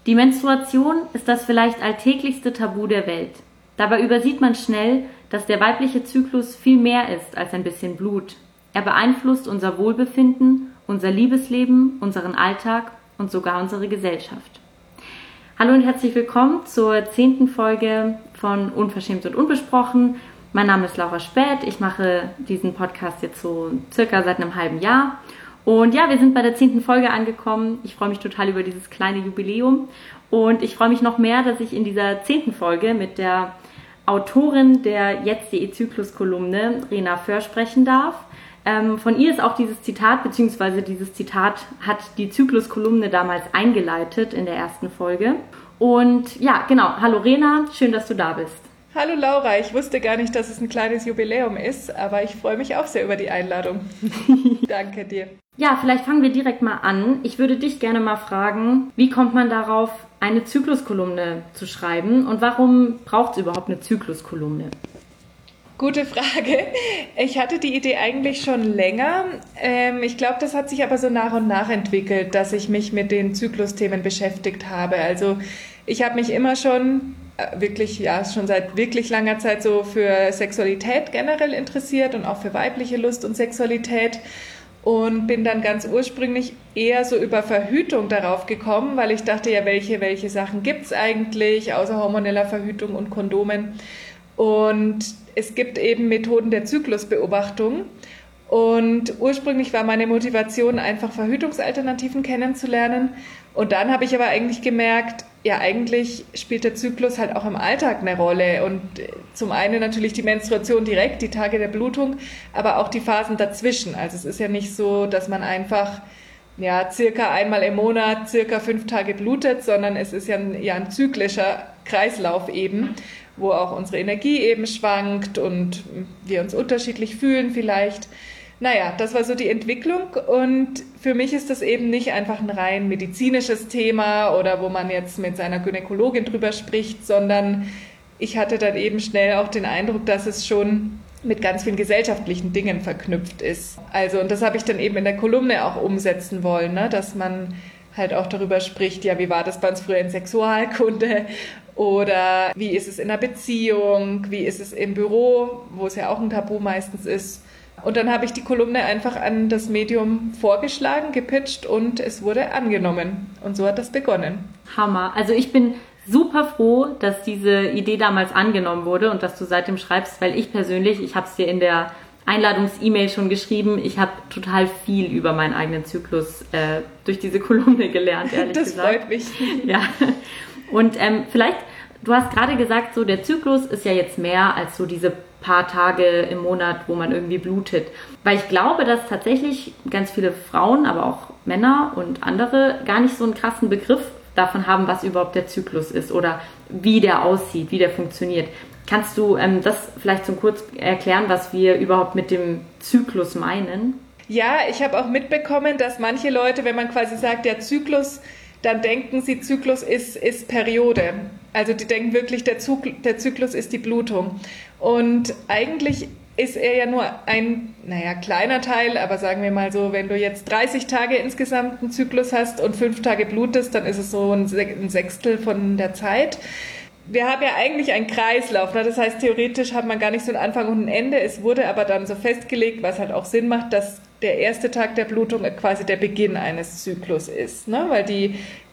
Die Menstruation ist das vielleicht alltäglichste Tabu der Welt. Dabei übersieht man schnell, dass der weibliche Zyklus viel mehr ist als ein bisschen Blut. Er beeinflusst unser Wohlbefinden, unser Liebesleben, unseren Alltag und sogar unsere Gesellschaft. Hallo und herzlich willkommen zur 10. Folge von Unverschämt und Unbesprochen. Mein Name ist Laura Späth. Ich mache diesen Podcast jetzt so circa seit einem halben Jahr. Und ja, wir sind bei der 10. Folge angekommen. Ich freue mich total über dieses kleine Jubiläum. Und ich freue mich noch mehr, dass ich in dieser 10. Folge mit der Autorin der Jetzt.de Zyklus-Kolumne, Rena Föhr, sprechen darf. Von ihr ist auch dieses Zitat, beziehungsweise dieses Zitat hat die Zyklus-Kolumne damals eingeleitet in der ersten Folge. Und ja, genau. Hallo Rena, schön, dass du da bist. Hallo Laura, ich wusste gar nicht, dass es ein kleines Jubiläum ist, aber ich freue mich auch sehr über die Einladung. Danke dir. Ja, vielleicht fangen wir direkt mal an. Ich würde dich gerne mal fragen, wie kommt man darauf, eine Zykluskolumne zu schreiben und warum braucht es überhaupt eine Zykluskolumne? Gute Frage. Ich hatte die Idee eigentlich schon länger. Ich glaube, das hat sich aber so nach und nach entwickelt, dass ich mich mit den Zyklusthemen beschäftigt habe. Also ich habe mich immer schon schon seit wirklich langer Zeit so für Sexualität generell interessiert und auch für weibliche Lust und Sexualität und bin dann ganz ursprünglich eher so über Verhütung darauf gekommen, weil ich dachte, ja, welche Sachen gibt's eigentlich außer hormoneller Verhütung und Kondomen? Und es gibt eben Methoden der Zyklusbeobachtung. Und ursprünglich war meine Motivation, einfach Verhütungsalternativen kennenzulernen. Und dann habe ich aber eigentlich gemerkt, ja, eigentlich spielt der Zyklus halt auch im Alltag eine Rolle. Und zum einen natürlich die Menstruation direkt, die Tage der Blutung, aber auch die Phasen dazwischen. Also es ist ja nicht so, dass man einfach circa einmal im Monat, circa 5 Tage blutet, sondern es ist ja ein zyklischer Kreislauf eben, wo auch unsere Energie eben schwankt und wir uns unterschiedlich fühlen vielleicht. Naja, das war so die Entwicklung und für mich ist das eben nicht einfach ein rein medizinisches Thema oder wo man jetzt mit seiner Gynäkologin drüber spricht, sondern ich hatte dann eben schnell auch den Eindruck, dass es schon mit ganz vielen gesellschaftlichen Dingen verknüpft ist. Also, und das habe ich dann eben in der Kolumne auch umsetzen wollen, ne? Dass man halt auch darüber spricht, ja, wie war das bei uns früher in Sexualkunde oder wie ist es in einer Beziehung, wie ist es im Büro, wo es ja auch ein Tabu meistens ist. Und dann habe ich die Kolumne einfach an das Medium vorgeschlagen, gepitcht und es wurde angenommen. Und so hat das begonnen. Hammer. Also ich bin super froh, dass diese Idee damals angenommen wurde und dass du seitdem schreibst, weil ich persönlich, ich habe es dir in der Einladungs-E-Mail schon geschrieben, ich habe total viel über meinen eigenen Zyklus durch diese Kolumne gelernt, ehrlich gesagt. Das freut mich. Ja. Und vielleicht, du hast gerade gesagt, so der Zyklus ist ja jetzt mehr als so diese paar Tage im Monat, wo man irgendwie blutet. Weil ich glaube, dass tatsächlich ganz viele Frauen, aber auch Männer und andere gar nicht so einen krassen Begriff davon haben, was überhaupt der Zyklus ist oder wie der aussieht, wie der funktioniert. Kannst du das vielleicht so kurz erklären, was wir überhaupt mit dem Zyklus meinen? Ja, ich habe auch mitbekommen, dass manche Leute, wenn man quasi sagt, der Zyklus, dann denken sie, Zyklus ist Periode. Also die denken wirklich, der Zyklus ist die Blutung. Und eigentlich ist er ja nur ein, kleiner Teil, aber sagen wir mal so, wenn du jetzt 30 Tage insgesamt einen Zyklus hast und 5 Tage blutest, dann ist es so ein Sechstel von der Zeit. Wir haben ja eigentlich einen Kreislauf, ne? Das heißt, theoretisch hat man gar nicht so einen Anfang und ein Ende. Es wurde aber dann so festgelegt, was halt auch Sinn macht, dass der erste Tag der Blutung quasi der Beginn eines Zyklus ist, ne? Weil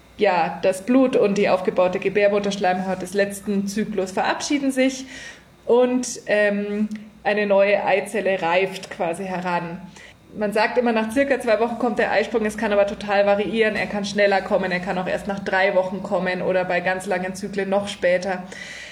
das Blut und die aufgebaute Gebärmutterschleimhaut des letzten Zyklus verabschieden sich und eine neue Eizelle reift quasi heran. Man sagt immer, nach circa 2 Wochen kommt der Eisprung, es kann aber total variieren, er kann schneller kommen, er kann auch erst nach 3 Wochen kommen oder bei ganz langen Zyklen noch später.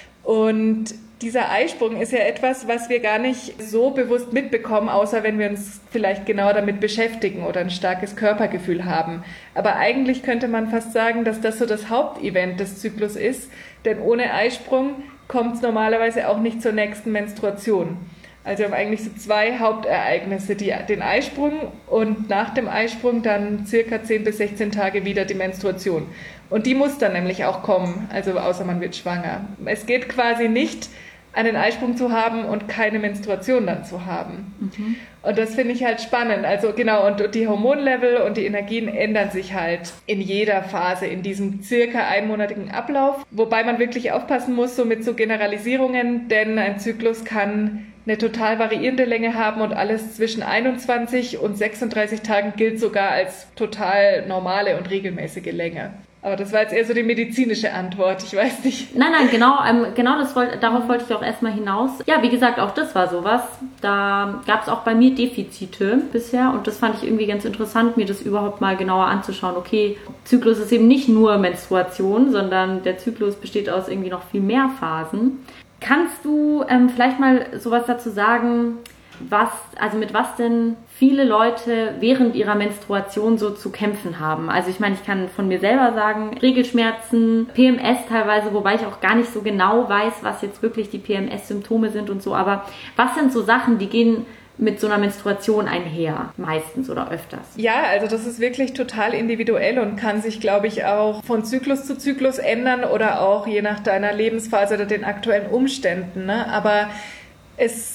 Und dieser Eisprung ist ja etwas, was wir gar nicht so bewusst mitbekommen, außer wenn wir uns vielleicht genau damit beschäftigen oder ein starkes Körpergefühl haben. Aber eigentlich könnte man fast sagen, dass das so das Hauptevent des Zyklus ist, denn ohne Eisprung kommt es normalerweise auch nicht zur nächsten Menstruation. Also wir haben eigentlich so 2 Hauptereignisse, den Eisprung und nach dem Eisprung dann circa 10 bis 16 Tage wieder die Menstruation. Und die muss dann nämlich auch kommen, also außer man wird schwanger. Es geht quasi nicht einen Eisprung zu haben und keine Menstruation dann zu haben. Mhm. Und das finde ich halt spannend. Also genau, und die Hormonlevel und die Energien ändern sich halt in jeder Phase in diesem circa einmonatigen Ablauf. Wobei man wirklich aufpassen muss, so mit so Generalisierungen, denn ein Zyklus kann eine total variierende Länge haben und alles zwischen 21 und 36 Tagen gilt sogar als total normale und regelmäßige Länge. Aber das war jetzt eher so die medizinische Antwort, ich weiß nicht. Nein, darauf wollte ich auch erstmal hinaus. Ja, wie gesagt, auch das war sowas. Da gab es auch bei mir Defizite bisher und das fand ich irgendwie ganz interessant, mir das überhaupt mal genauer anzuschauen. Okay, Zyklus ist eben nicht nur Menstruation, sondern der Zyklus besteht aus irgendwie noch viel mehr Phasen. Kannst du vielleicht mal sowas dazu sagen, mit was denn viele Leute während ihrer Menstruation so zu kämpfen haben? Also ich meine, ich kann von mir selber sagen, Regelschmerzen, PMS teilweise, wobei ich auch gar nicht so genau weiß, was jetzt wirklich die PMS-Symptome sind und so, aber was sind so Sachen, die gehen mit so einer Menstruation einher, meistens oder öfters? Ja, also das ist wirklich total individuell und kann sich, glaube ich, auch von Zyklus zu Zyklus ändern oder auch je nach deiner Lebensphase oder den aktuellen Umständen, ne? Aber es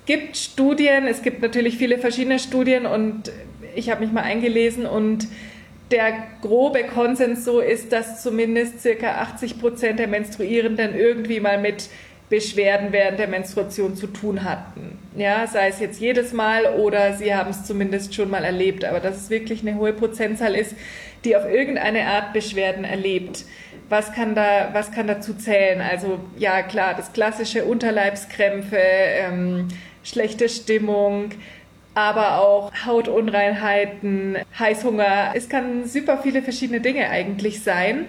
gibt natürlich viele verschiedene Studien und ich habe mich mal eingelesen und der grobe Konsens so ist, dass zumindest ca. 80% der Menstruierenden irgendwie mal mit Beschwerden während der Menstruation zu tun hatten. Ja, sei es jetzt jedes Mal oder sie haben es zumindest schon mal erlebt, aber dass es wirklich eine hohe Prozentzahl ist, die auf irgendeine Art Beschwerden erlebt. Was kann dazu zählen? Also ja, klar, das klassische Unterleibskrämpfe, schlechte Stimmung, aber auch Hautunreinheiten, Heißhunger. Es kann super viele verschiedene Dinge eigentlich sein.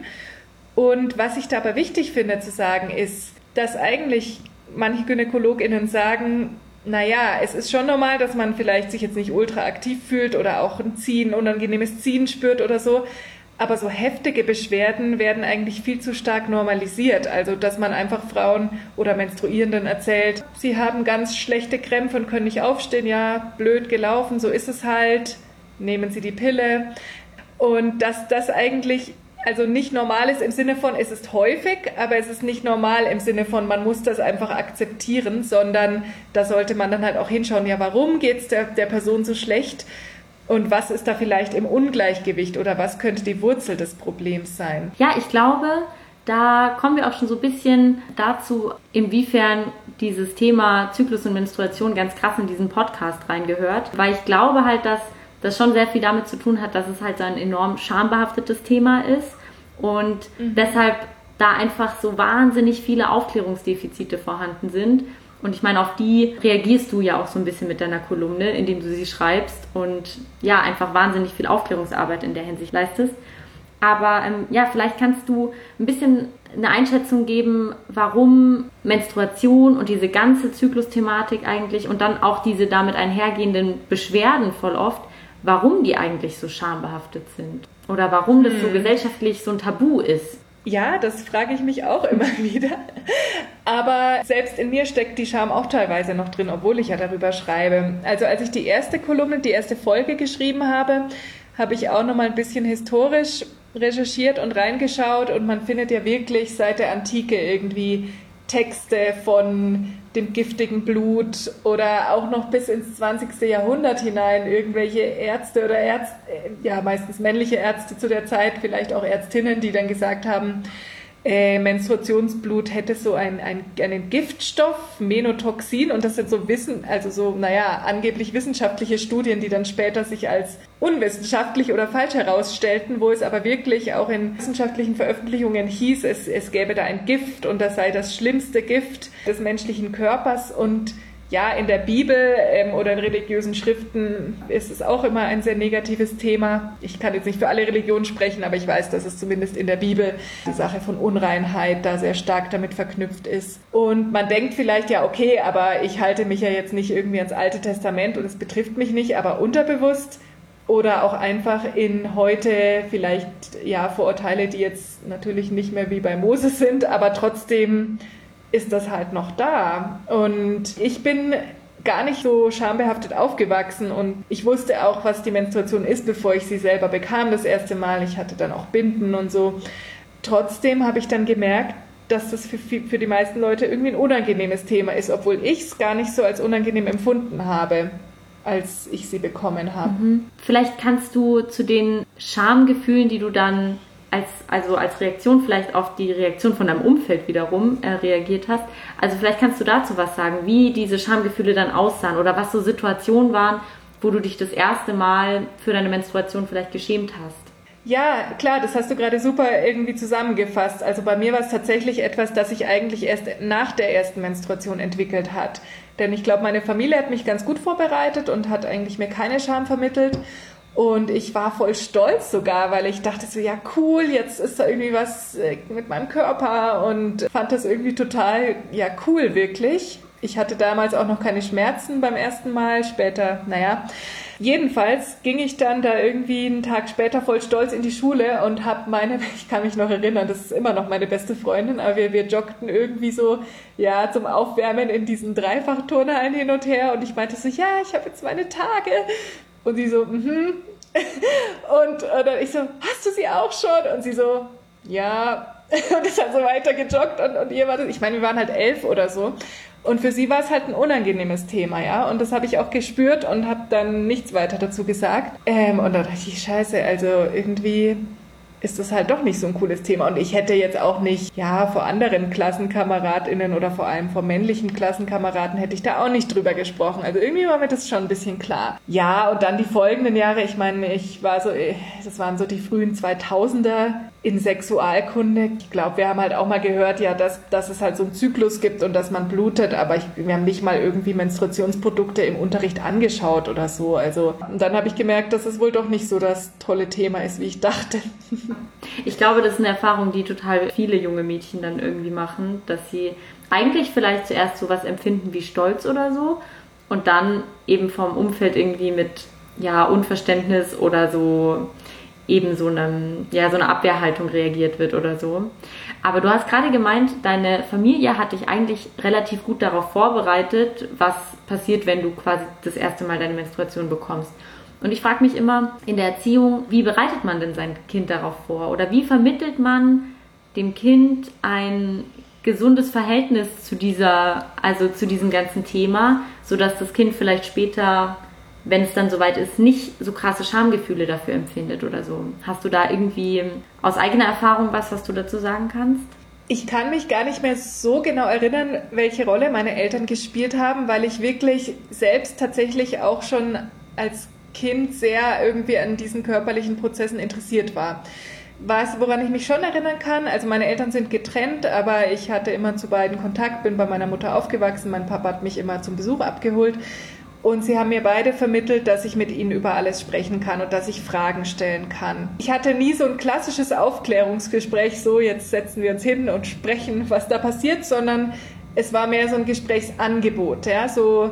Und was ich dabei wichtig finde zu sagen ist, dass eigentlich manche GynäkologInnen sagen, naja, es ist schon normal, dass man vielleicht sich jetzt nicht ultra aktiv fühlt oder auch ein unangenehmes Ziehen spürt oder so. Aber so heftige Beschwerden werden eigentlich viel zu stark normalisiert. Also, dass man einfach Frauen oder Menstruierenden erzählt, sie haben ganz schlechte Krämpfe und können nicht aufstehen. Ja, blöd gelaufen, so ist es halt. Nehmen Sie die Pille. Und dass das eigentlich also nicht normal ist im Sinne von, es ist häufig, aber es ist nicht normal im Sinne von, man muss das einfach akzeptieren, sondern da sollte man dann halt auch hinschauen, ja, warum geht's der Person so schlecht? Und was ist da vielleicht im Ungleichgewicht oder was könnte die Wurzel des Problems sein? Ja, ich glaube, da kommen wir auch schon so ein bisschen dazu, inwiefern dieses Thema Zyklus und Menstruation ganz krass in diesen Podcast reingehört. Weil ich glaube halt, dass das schon sehr viel damit zu tun hat, dass es halt so ein enorm schambehaftetes Thema ist und deshalb da einfach so wahnsinnig viele Aufklärungsdefizite vorhanden sind. Und ich meine, auf die reagierst du ja auch so ein bisschen mit deiner Kolumne, indem du sie schreibst und ja, einfach wahnsinnig viel Aufklärungsarbeit in der Hinsicht leistest. Aber ja, vielleicht kannst du ein bisschen eine Einschätzung geben, warum Menstruation und diese ganze Zyklusthematik eigentlich und dann auch diese damit einhergehenden Beschwerden voll oft, warum die eigentlich so schambehaftet sind oder warum das so gesellschaftlich so ein Tabu ist. Ja, das frage ich mich auch immer wieder. Aber selbst in mir steckt die Scham auch teilweise noch drin, obwohl ich ja darüber schreibe. Also als ich die erste Folge geschrieben habe, habe ich auch nochmal ein bisschen historisch recherchiert und reingeschaut und man findet ja wirklich seit der Antike irgendwie Texte von dem giftigen Blut oder auch noch bis ins 20. Jahrhundert hinein irgendwelche Ärzte oder meistens männliche Ärzte zu der Zeit, vielleicht auch Ärztinnen, die dann gesagt haben, Menstruationsblut hätte so einen Giftstoff, Menotoxin, und das sind so angeblich wissenschaftliche Studien, die dann später sich als unwissenschaftlich oder falsch herausstellten, wo es aber wirklich auch in wissenschaftlichen Veröffentlichungen hieß, es gäbe da ein Gift und das sei das schlimmste Gift des menschlichen Körpers. Und ja, in der Bibel oder in religiösen Schriften ist es auch immer ein sehr negatives Thema. Ich kann jetzt nicht für alle Religionen sprechen, aber ich weiß, dass es zumindest in der Bibel die Sache von Unreinheit da sehr stark damit verknüpft ist. Und man denkt vielleicht, ja, okay, aber ich halte mich ja jetzt nicht irgendwie ans Alte Testament und es betrifft mich nicht, aber unterbewusst oder auch einfach in heute vielleicht Vorurteile, die jetzt natürlich nicht mehr wie bei Moses sind, aber trotzdem ist das halt noch da. Und ich bin gar nicht so schambehaftet aufgewachsen und ich wusste auch, was die Menstruation ist, bevor ich sie selber bekam das erste Mal. Ich hatte dann auch Binden und so. Trotzdem habe ich dann gemerkt, dass das für die meisten Leute irgendwie ein unangenehmes Thema ist, obwohl ich es gar nicht so als unangenehm empfunden habe, als ich sie bekommen habe. Vielleicht kannst du zu den Schamgefühlen, die du dann als Reaktion vielleicht auf die Reaktion von deinem Umfeld wiederum reagiert hast, also vielleicht kannst du dazu was sagen, wie diese Schamgefühle dann aussahen oder was so Situationen waren, wo du dich das erste Mal für deine Menstruation vielleicht geschämt hast. Ja, klar, das hast du gerade super irgendwie zusammengefasst. Also bei mir war es tatsächlich etwas, das sich eigentlich erst nach der ersten Menstruation entwickelt hat. Denn ich glaube, meine Familie hat mich ganz gut vorbereitet und hat eigentlich mir keine Scham vermittelt. Und ich war voll stolz sogar, weil ich dachte so, ja cool, jetzt ist da irgendwie was mit meinem Körper und fand das irgendwie total, ja cool wirklich. Ich hatte damals auch noch keine Schmerzen beim ersten Mal, später, naja. Jedenfalls ging ich dann da irgendwie einen Tag später voll stolz in die Schule und habe ich kann mich noch erinnern, das ist immer noch meine beste Freundin, aber wir joggten irgendwie so, ja, zum Aufwärmen in diesen Dreifachturnhallen hin und her und ich meinte so, ja, ich habe jetzt meine Tage. Und sie so, Und dann ich so, hast du sie auch schon? Und sie so, ja. Und ist dann so weiter gejoggt und ihr war das, ich meine, wir waren halt 11 oder so. Und für sie war es halt ein unangenehmes Thema, ja. Und das habe ich auch gespürt und habe dann nichts weiter dazu gesagt. Und dann dachte ich, scheiße, also irgendwie ist das halt doch nicht so ein cooles Thema. Und ich hätte jetzt auch nicht, ja, vor anderen KlassenkameradInnen oder vor allem vor männlichen Klassenkameraden hätte ich da auch nicht drüber gesprochen. Also irgendwie war mir das schon ein bisschen klar. Ja, und dann die folgenden Jahre, ich meine, das waren so die frühen 2000er in Sexualkunde. Ich glaube, wir haben halt auch mal gehört, ja, dass es halt so einen Zyklus gibt und dass man blutet, aber wir haben nicht mal irgendwie Menstruationsprodukte im Unterricht angeschaut oder so. Also, und dann habe ich gemerkt, dass es wohl doch nicht so das tolle Thema ist, wie ich dachte. Ich glaube, das ist eine Erfahrung, die total viele junge Mädchen dann irgendwie machen, dass sie eigentlich vielleicht zuerst sowas empfinden wie Stolz oder so und dann eben vom Umfeld irgendwie mit, ja, Unverständnis oder so eben so eine Abwehrhaltung reagiert wird oder so. Aber du hast gerade gemeint, deine Familie hat dich eigentlich relativ gut darauf vorbereitet, was passiert, wenn du quasi das erste Mal deine Menstruation bekommst. Und ich frage mich immer in der Erziehung, wie bereitet man denn sein Kind darauf vor? Oder wie vermittelt man dem Kind ein gesundes Verhältnis zu diesem ganzen Thema, sodass das Kind vielleicht später, wenn es dann soweit ist, nicht so krasse Schamgefühle dafür empfindet oder so. Hast du da irgendwie aus eigener Erfahrung was du dazu sagen kannst? Ich kann mich gar nicht mehr so genau erinnern, welche Rolle meine Eltern gespielt haben, weil ich wirklich selbst tatsächlich auch schon als Kind sehr irgendwie an diesen körperlichen Prozessen interessiert war. Woran ich mich schon erinnern kann, also meine Eltern sind getrennt, aber ich hatte immer zu beiden Kontakt, bin bei meiner Mutter aufgewachsen, mein Papa hat mich immer zum Besuch abgeholt und sie haben mir beide vermittelt, dass ich mit ihnen über alles sprechen kann und dass ich Fragen stellen kann. Ich hatte nie so ein klassisches Aufklärungsgespräch, so jetzt setzen wir uns hin und sprechen, was da passiert, sondern es war mehr so ein Gesprächsangebot, ja, so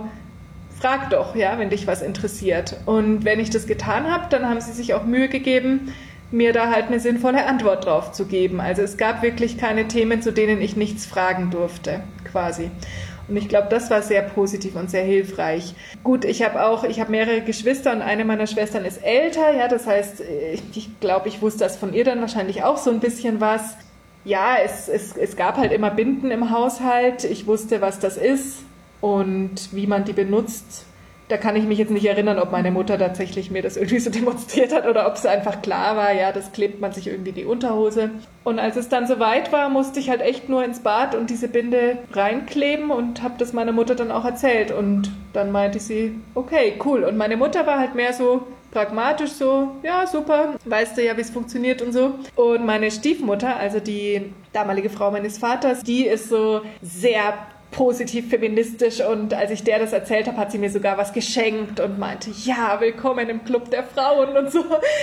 frag doch, ja, wenn dich was interessiert. Und wenn ich das getan habe, dann haben sie sich auch Mühe gegeben, mir da halt eine sinnvolle Antwort drauf zu geben. Also es gab wirklich keine Themen, zu denen ich nichts fragen durfte, quasi. Und ich glaube, das war sehr positiv und sehr hilfreich. Gut, ich habe mehrere Geschwister und eine meiner Schwestern ist älter, ja, das heißt, ich glaube, ich wusste das von ihr dann wahrscheinlich auch so ein bisschen was. Ja, es gab halt immer Binden im Haushalt. Ich wusste, was das ist und wie man die benutzt. Da kann ich mich jetzt nicht erinnern, ob meine Mutter tatsächlich mir das irgendwie so demonstriert hat oder ob es einfach klar war, ja, das klebt man sich irgendwie die Unterhose. Und als es dann soweit war, musste ich halt echt nur ins Bad und diese Binde reinkleben und habe das meiner Mutter dann auch erzählt. Und dann meinte sie, okay, cool. Und meine Mutter war halt mehr so pragmatisch, so, ja, super, weißt du ja, wie es funktioniert und so. Und meine Stiefmutter, also die damalige Frau meines Vaters, die ist so sehr positiv feministisch und als ich der das erzählt habe, hat sie mir sogar was geschenkt und meinte, ja, willkommen im Club der Frauen und so.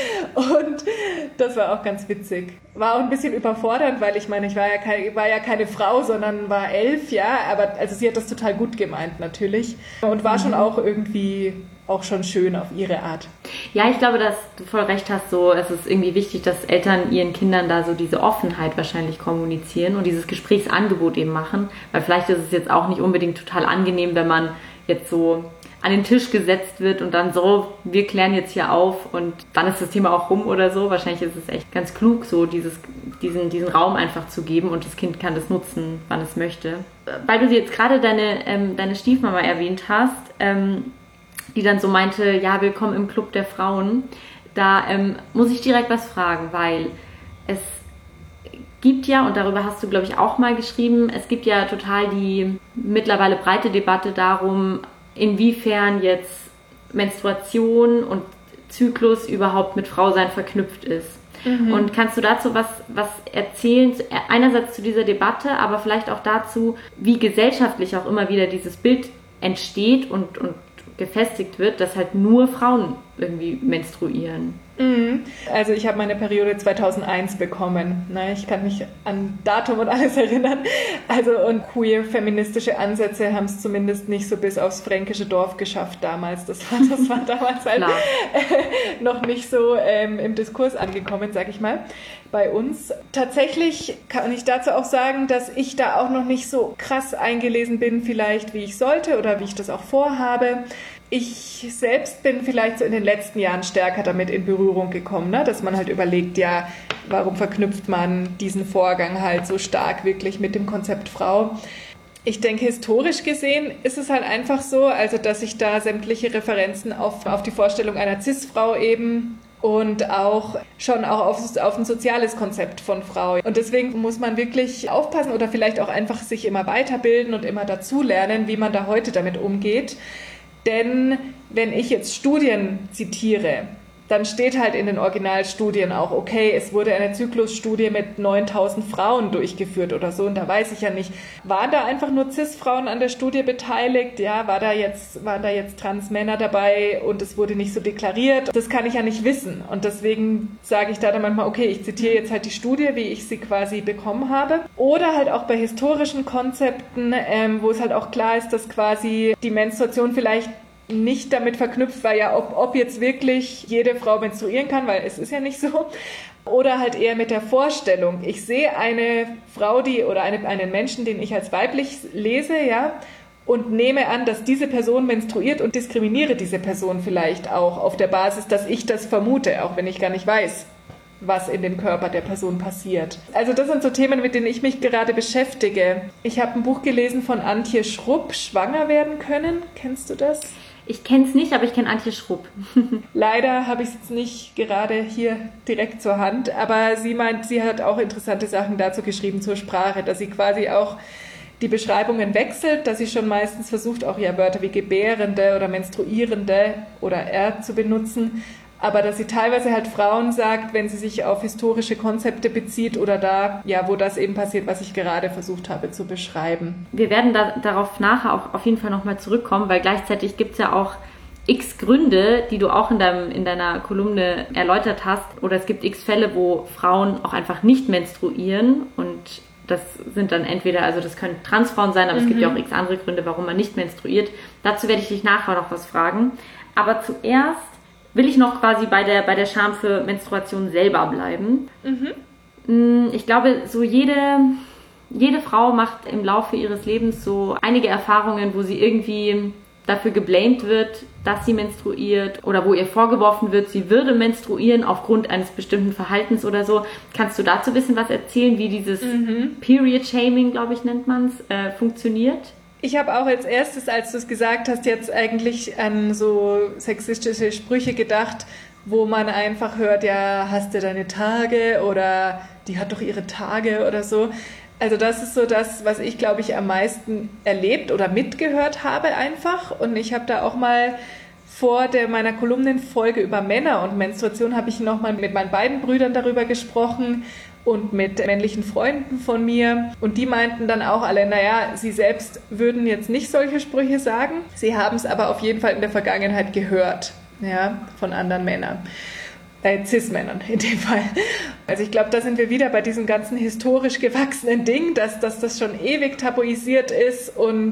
Und das war auch ganz witzig. War auch ein bisschen überfordernd, weil ich meine, ich war ja keine Frau, sondern war 11, ja, aber also sie hat das total gut gemeint natürlich und war schon auch irgendwie auch schon schön auf ihre Art. Ja, ich glaube, dass du voll recht hast, so, es ist irgendwie wichtig, dass Eltern ihren Kindern da so diese Offenheit wahrscheinlich kommunizieren und dieses Gesprächsangebot eben machen, weil vielleicht ist es jetzt auch nicht unbedingt total angenehm, wenn man jetzt so an den Tisch gesetzt wird und dann so, wir klären jetzt hier auf und dann ist das Thema auch rum oder so. Wahrscheinlich ist es echt ganz klug, so diesen Raum einfach zu geben und das Kind kann das nutzen, wann es möchte. Weil du jetzt gerade deine Stiefmama erwähnt hast, die dann so meinte, ja, willkommen im Club der Frauen. Da muss ich direkt was fragen, weil es gibt ja, und darüber hast du, glaube ich, auch mal geschrieben, es gibt ja total die mittlerweile breite Debatte darum, inwiefern jetzt Menstruation und Zyklus überhaupt mit Frausein verknüpft ist. Mhm. Und kannst du dazu was erzählen? Einerseits zu dieser Debatte, aber vielleicht auch dazu, wie gesellschaftlich auch immer wieder dieses Bild entsteht und gefestigt wird, dass halt nur Frauen irgendwie menstruieren. Also ich habe meine Periode 2001 bekommen. Ich kann mich an Datum und alles erinnern. Also und queer-feministische Ansätze haben es zumindest nicht so bis aufs fränkische Dorf geschafft damals. Das war damals halt noch nicht so im Diskurs angekommen, sag ich mal. Bei uns. Tatsächlich kann ich dazu auch sagen, dass ich da auch noch nicht so krass eingelesen bin, vielleicht wie ich sollte oder wie ich das auch vorhabe. Ich selbst bin vielleicht so in den letzten Jahren stärker damit in Berührung gekommen, ne? Dass man halt überlegt, ja, warum verknüpft man diesen Vorgang halt so stark wirklich mit dem Konzept Frau? Ich denke, historisch gesehen ist es halt einfach so, also dass sich da sämtliche Referenzen auf die Vorstellung einer Cis-Frau eben und auch schon auch auf ein soziales Konzept von Frau. Und deswegen muss man wirklich aufpassen oder vielleicht auch einfach sich immer weiterbilden und immer dazulernen, wie man da heute damit umgeht. Denn wenn ich jetzt Studien zitiere, dann steht halt in den Originalstudien auch, okay, es wurde eine Zyklusstudie mit 9000 Frauen durchgeführt oder so. Und da weiß ich ja nicht, waren da einfach nur Cis-Frauen an der Studie beteiligt? Ja, waren da jetzt Trans-Männer dabei und es wurde nicht so deklariert? Das kann ich ja nicht wissen. Und deswegen sage ich da dann manchmal, okay, ich zitiere jetzt halt die Studie, wie ich sie quasi bekommen habe. Oder halt auch bei historischen Konzepten, wo es halt auch klar ist, dass quasi die Menstruation vielleicht nicht damit verknüpft war, ja, ob jetzt wirklich jede Frau menstruieren kann, weil es ist ja nicht so. Oder halt eher mit der Vorstellung, ich sehe eine Frau, einen Menschen, den ich als weiblich lese, ja, und nehme an, dass diese Person menstruiert und diskriminiere diese Person vielleicht auch auf der Basis, dass ich das vermute, auch wenn ich gar nicht weiß, was in dem Körper der Person passiert. Also das sind so Themen, mit denen ich mich gerade beschäftige. Ich habe ein Buch gelesen von Antje Schrupp, Schwanger werden können. Kennst du das? Ich kenne es nicht, aber ich kenne Antje Schrupp. Leider habe ich es jetzt nicht gerade hier direkt zur Hand, aber sie meint, sie hat auch interessante Sachen dazu geschrieben zur Sprache, dass sie quasi auch die Beschreibungen wechselt, dass sie schon meistens versucht, auch ja Wörter wie Gebärende oder Menstruierende oder zu benutzen, aber dass sie teilweise halt Frauen sagt, wenn sie sich auf historische Konzepte bezieht oder da, ja, wo das eben passiert, was ich gerade versucht habe zu beschreiben. Wir werden darauf nachher auch auf jeden Fall nochmal zurückkommen, weil gleichzeitig gibt es ja auch x Gründe, die du auch in deiner Kolumne erläutert hast, oder es gibt x Fälle, wo Frauen auch einfach nicht menstruieren und das sind dann entweder, also das können Transfrauen sein, aber es gibt ja auch x andere Gründe, warum man nicht menstruiert. Dazu werde ich dich nachher noch was fragen. Aber zuerst will ich noch quasi bei der Scham für Menstruation selber bleiben. Ich glaube, so jede Frau macht im Laufe ihres Lebens so einige Erfahrungen, wo sie irgendwie dafür geblamed wird, dass sie menstruiert oder wo ihr vorgeworfen wird, sie würde menstruieren aufgrund eines bestimmten Verhaltens oder so. Kannst du dazu ein bisschen was erzählen, wie dieses Period-Shaming, glaube ich, nennt man es, funktioniert? Ich habe auch als erstes, als du es gesagt hast, jetzt eigentlich an so sexistische Sprüche gedacht, wo man einfach hört, ja, hast du deine Tage oder die hat doch ihre Tage oder so. Also das ist so das, was ich, glaube ich, am meisten erlebt oder mitgehört habe einfach. Und ich habe da auch mal vor meiner Kolumnenfolge über Männer und Menstruation habe ich nochmal mit meinen beiden Brüdern darüber gesprochen und mit männlichen Freunden von mir. Und die meinten dann auch alle, naja, sie selbst würden jetzt nicht solche Sprüche sagen. Sie haben es aber auf jeden Fall in der Vergangenheit gehört, ja, von anderen Männern. Cis-Männern in dem Fall. Also ich glaube, da sind wir wieder bei diesem ganzen historisch gewachsenen Ding, dass das schon ewig tabuisiert ist und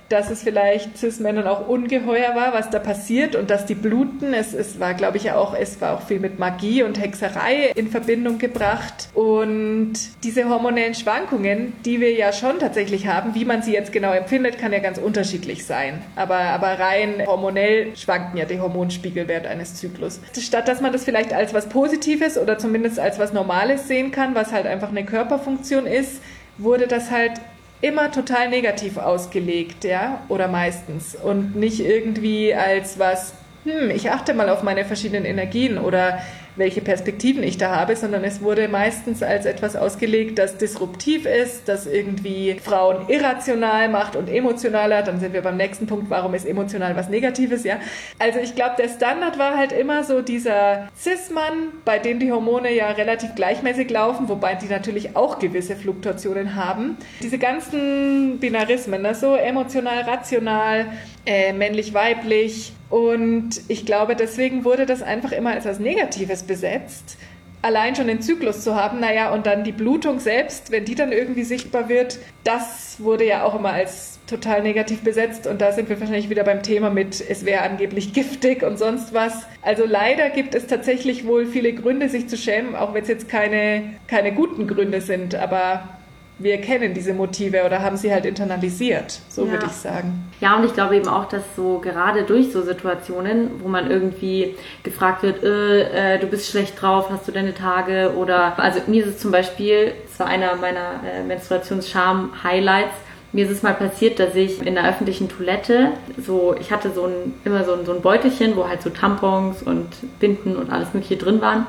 dass es vielleicht Cis-Männern auch ungeheuer war, was da passiert und dass die bluten. Es war, glaube ich, auch viel mit Magie und Hexerei in Verbindung gebracht. Und diese hormonellen Schwankungen, die wir ja schon tatsächlich haben, wie man sie jetzt genau empfindet, kann ja ganz unterschiedlich sein. Aber rein hormonell schwanken ja die Hormonspiegel während eines Zyklus. Statt dass man das vielleicht als was Positives oder zumindest als was Normales sehen kann, was halt einfach eine Körperfunktion ist, wurde das halt immer total negativ ausgelegt, ja, oder meistens. Und nicht irgendwie als was, ich achte mal auf meine verschiedenen Energien oder welche Perspektiven ich da habe, sondern es wurde meistens als etwas ausgelegt, das disruptiv ist, das irgendwie Frauen irrational macht und emotionaler. Dann sind wir beim nächsten Punkt, warum ist emotional was Negatives, ja. Also ich glaube, der Standard war halt immer so dieser Cis-Mann, bei dem die Hormone ja relativ gleichmäßig laufen, wobei die natürlich auch gewisse Fluktuationen haben. Diese ganzen Binarismen, ne, so emotional, rational, männlich-weiblich. Und ich glaube, deswegen wurde das einfach immer als was Negatives besetzt. Allein schon den Zyklus zu haben, und dann die Blutung selbst, wenn die dann irgendwie sichtbar wird, das wurde ja auch immer als total negativ besetzt. Und da sind wir wahrscheinlich wieder beim Thema mit, es wäre angeblich giftig und sonst was. Also leider gibt es tatsächlich wohl viele Gründe, sich zu schämen, auch wenn es jetzt keine guten Gründe sind, aber wir kennen diese Motive oder haben sie halt internalisiert, so würde ich sagen. Ja, und ich glaube eben auch, dass so gerade durch so Situationen, wo man irgendwie gefragt wird, du bist schlecht drauf, hast du deine Tage oder, also mir ist es zum Beispiel, es war einer meiner Menstruationsscham-Highlights, mir ist es mal passiert, dass ich in der öffentlichen Toilette ich hatte immer so ein Beutelchen, wo halt so Tampons und Binden und alles Mögliche drin waren.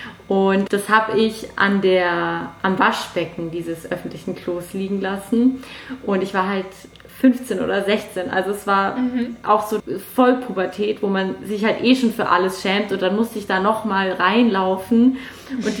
Und das habe ich am Waschbecken dieses öffentlichen Klos liegen lassen. Und ich war halt 15 oder 16. Also es war auch so Vollpubertät, wo man sich halt schon für alles schämt. Und dann musste ich da nochmal reinlaufen und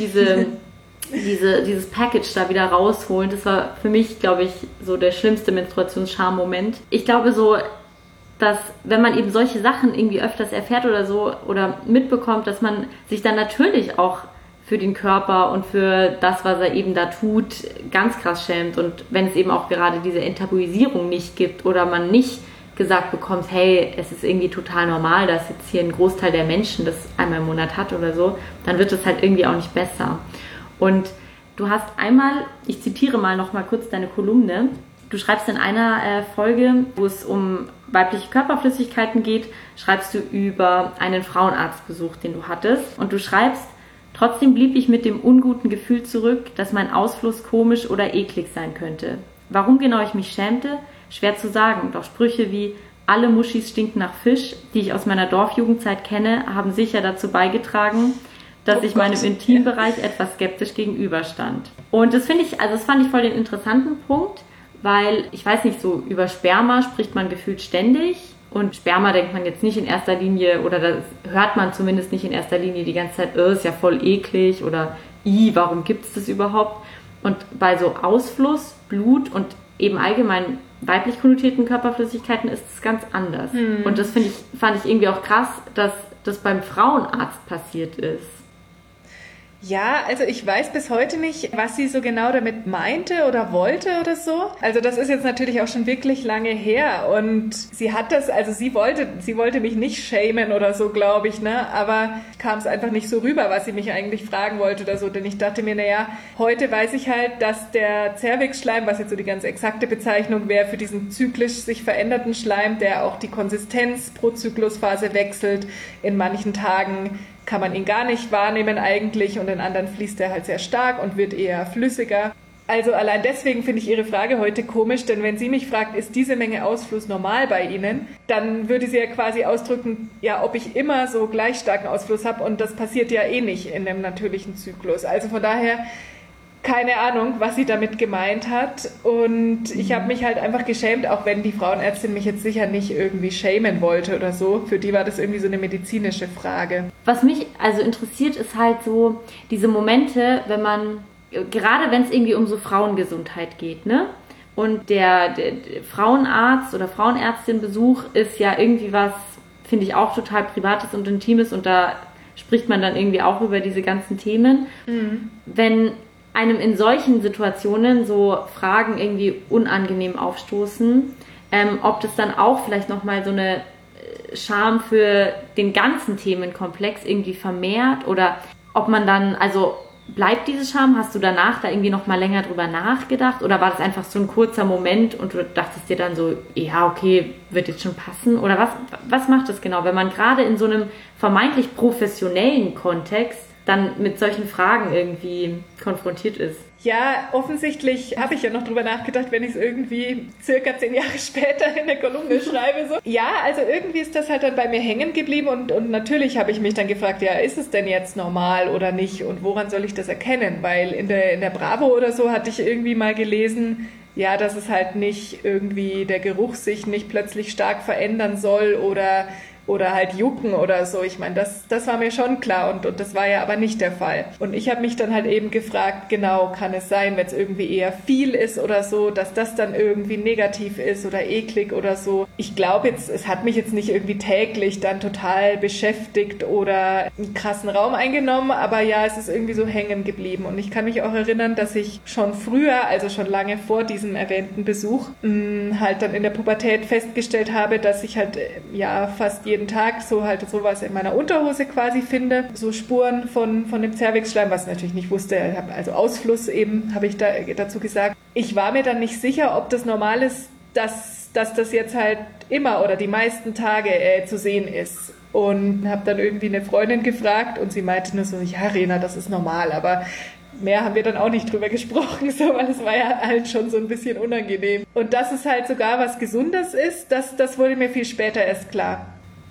dieses Package da wieder rausholen. Das war für mich, glaube ich, so der schlimmste Menstruationsscham-Moment. Ich glaube so, dass wenn man eben solche Sachen irgendwie öfters erfährt oder so oder mitbekommt, dass man sich dann natürlich auch für den Körper und für das, was er eben da tut, ganz krass schämt. Und wenn es eben auch gerade diese Enttabuisierung nicht gibt oder man nicht gesagt bekommt, hey, es ist irgendwie total normal, dass jetzt hier ein Großteil der Menschen das einmal im Monat hat oder so, dann wird es halt irgendwie auch nicht besser. Und du hast einmal, ich zitiere mal noch mal kurz deine Kolumne, du schreibst in einer Folge, wo es um weibliche Körperflüssigkeiten geht, schreibst du über einen Frauenarztbesuch, den du hattest. Und du schreibst, trotzdem blieb ich mit dem unguten Gefühl zurück, dass mein Ausfluss komisch oder eklig sein könnte. Warum genau ich mich schämte? Schwer zu sagen, doch Sprüche wie alle Muschis stinken nach Fisch, die ich aus meiner Dorfjugendzeit kenne, haben sicher dazu beigetragen, dass ich meinem Intimbereich etwas skeptisch gegenüberstand. Und das fand ich voll den interessanten Punkt, weil, ich weiß nicht, so über Sperma spricht man gefühlt ständig und Sperma denkt man jetzt nicht in erster Linie, oder das hört man zumindest nicht in erster Linie die ganze Zeit, ist ja voll eklig oder warum gibt es das überhaupt? Und bei so Ausfluss, Blut und eben allgemein weiblich konnotierten Körperflüssigkeiten ist es ganz anders. Und das fand ich irgendwie auch krass, dass das beim Frauenarzt passiert ist. Ja, also ich weiß bis heute nicht, was sie so genau damit meinte oder wollte oder so. Also das ist jetzt natürlich auch schon wirklich lange her und sie wollte mich nicht shamen oder so, glaube ich, ne? Aber kam es einfach nicht so rüber, was sie mich eigentlich fragen wollte oder so. Denn ich dachte mir, heute weiß ich halt, dass der Zervixschleim, was jetzt so die ganz exakte Bezeichnung wäre für diesen zyklisch sich veränderten Schleim, der auch die Konsistenz pro Zyklusphase wechselt, in manchen Tagen kann man ihn gar nicht wahrnehmen eigentlich und in anderen fließt er halt sehr stark und wird eher flüssiger. Also allein deswegen finde ich Ihre Frage heute komisch, denn wenn sie mich fragt, ist diese Menge Ausfluss normal bei Ihnen, dann würde sie ja quasi ausdrücken, ob ich immer so gleich starken Ausfluss habe und das passiert ja nicht in einem natürlichen Zyklus. Also von daher keine Ahnung, was sie damit gemeint hat und ich habe mich halt einfach geschämt, auch wenn die Frauenärztin mich jetzt sicher nicht irgendwie shamen wollte oder so. Für die war das irgendwie so eine medizinische Frage. Was mich also interessiert, ist halt so diese Momente, gerade wenn es irgendwie um so Frauengesundheit geht, ne? Und der Frauenarzt oder Frauenärztin-Besuch ist ja irgendwie was, finde ich, auch total Privates und Intimes und da spricht man dann irgendwie auch über diese ganzen Themen. Wenn einem in solchen Situationen so Fragen irgendwie unangenehm aufstoßen, ob das dann auch vielleicht nochmal so eine Scham für den ganzen Themenkomplex irgendwie vermehrt oder ob man dann, also bleibt diese Scham? Hast du danach da irgendwie nochmal länger drüber nachgedacht oder war das einfach so ein kurzer Moment und du dachtest dir dann so, ja, okay, wird jetzt schon passen? Oder was macht das genau, wenn man gerade in so einem vermeintlich professionellen Kontext dann mit solchen Fragen irgendwie konfrontiert ist? Ja, offensichtlich habe ich ja noch drüber nachgedacht, wenn ich es irgendwie circa 10 Jahre später in der Kolumne schreibe. So. Ja, also irgendwie ist das halt dann bei mir hängen geblieben und natürlich habe ich mich dann gefragt, ja, ist es denn jetzt normal oder nicht und woran soll ich das erkennen? Weil in der Bravo oder so hatte ich irgendwie mal gelesen, ja, dass es halt nicht irgendwie der Geruch sich nicht plötzlich stark verändern soll oder halt jucken oder so. Ich meine, das war mir schon klar und das war ja aber nicht der Fall. Und ich habe mich dann halt eben gefragt, genau, kann es sein, wenn es irgendwie eher viel ist oder so, dass das dann irgendwie negativ ist oder eklig oder so. Ich glaube jetzt, es hat mich jetzt nicht irgendwie täglich dann total beschäftigt oder einen krassen Raum eingenommen, aber ja, es ist irgendwie so hängen geblieben. Und ich kann mich auch erinnern, dass ich schon früher, also schon lange vor diesem erwähnten Besuch, halt dann in der Pubertät festgestellt habe, dass ich halt ja fast jeden Tag so halt sowas in meiner Unterhose quasi finde, so Spuren von dem Zervixschleim, was ich natürlich nicht wusste, also Ausfluss eben, habe ich dazu gesagt. Ich war mir dann nicht sicher, ob das normal ist, dass das jetzt halt immer oder die meisten Tage zu sehen ist. Und habe dann irgendwie eine Freundin gefragt und sie meinte nur so, ja Rena, das ist normal, aber mehr haben wir dann auch nicht drüber gesprochen, so, weil es war ja allen schon so ein bisschen unangenehm. Und dass es halt sogar was Gesundes ist, das wurde mir viel später erst klar.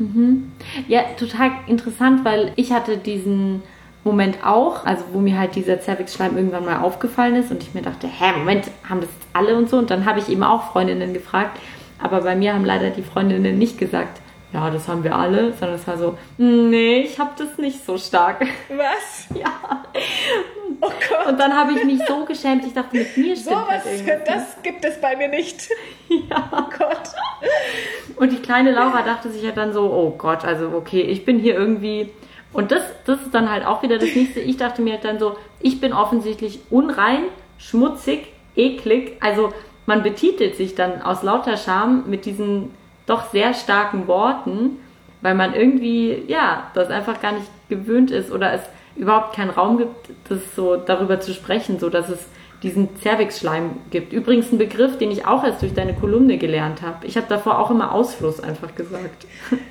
Ja, total interessant, weil ich hatte diesen Moment auch, also wo mir halt dieser Zervixschleim irgendwann mal aufgefallen ist und ich mir dachte, Moment, haben das jetzt alle und so? Und dann habe ich eben auch Freundinnen gefragt, aber bei mir haben leider die Freundinnen nicht gesagt, ja, das haben wir alle, sondern es war so, nee, ich habe das nicht so stark. Was? Ja. Oh Gott. Und dann habe ich mich so geschämt, ich dachte, mit mir stimmt halt irgendwas. Das gibt es bei mir nicht. Ja. Oh Gott. Und die kleine Laura dachte sich halt dann so, oh Gott, also okay, ich bin hier irgendwie... Und das ist dann halt auch wieder das Nächste. Ich dachte mir halt dann so, ich bin offensichtlich unrein, schmutzig, eklig. Also man betitelt sich dann aus lauter Scham mit diesen doch sehr starken Worten, weil man irgendwie, ja, das einfach gar nicht gewöhnt ist oder es überhaupt keinen Raum gibt, das so darüber zu sprechen, so dass es diesen Zervixschleim gibt. Übrigens ein Begriff, den ich auch erst durch deine Kolumne gelernt habe. Ich habe davor auch immer Ausfluss einfach gesagt.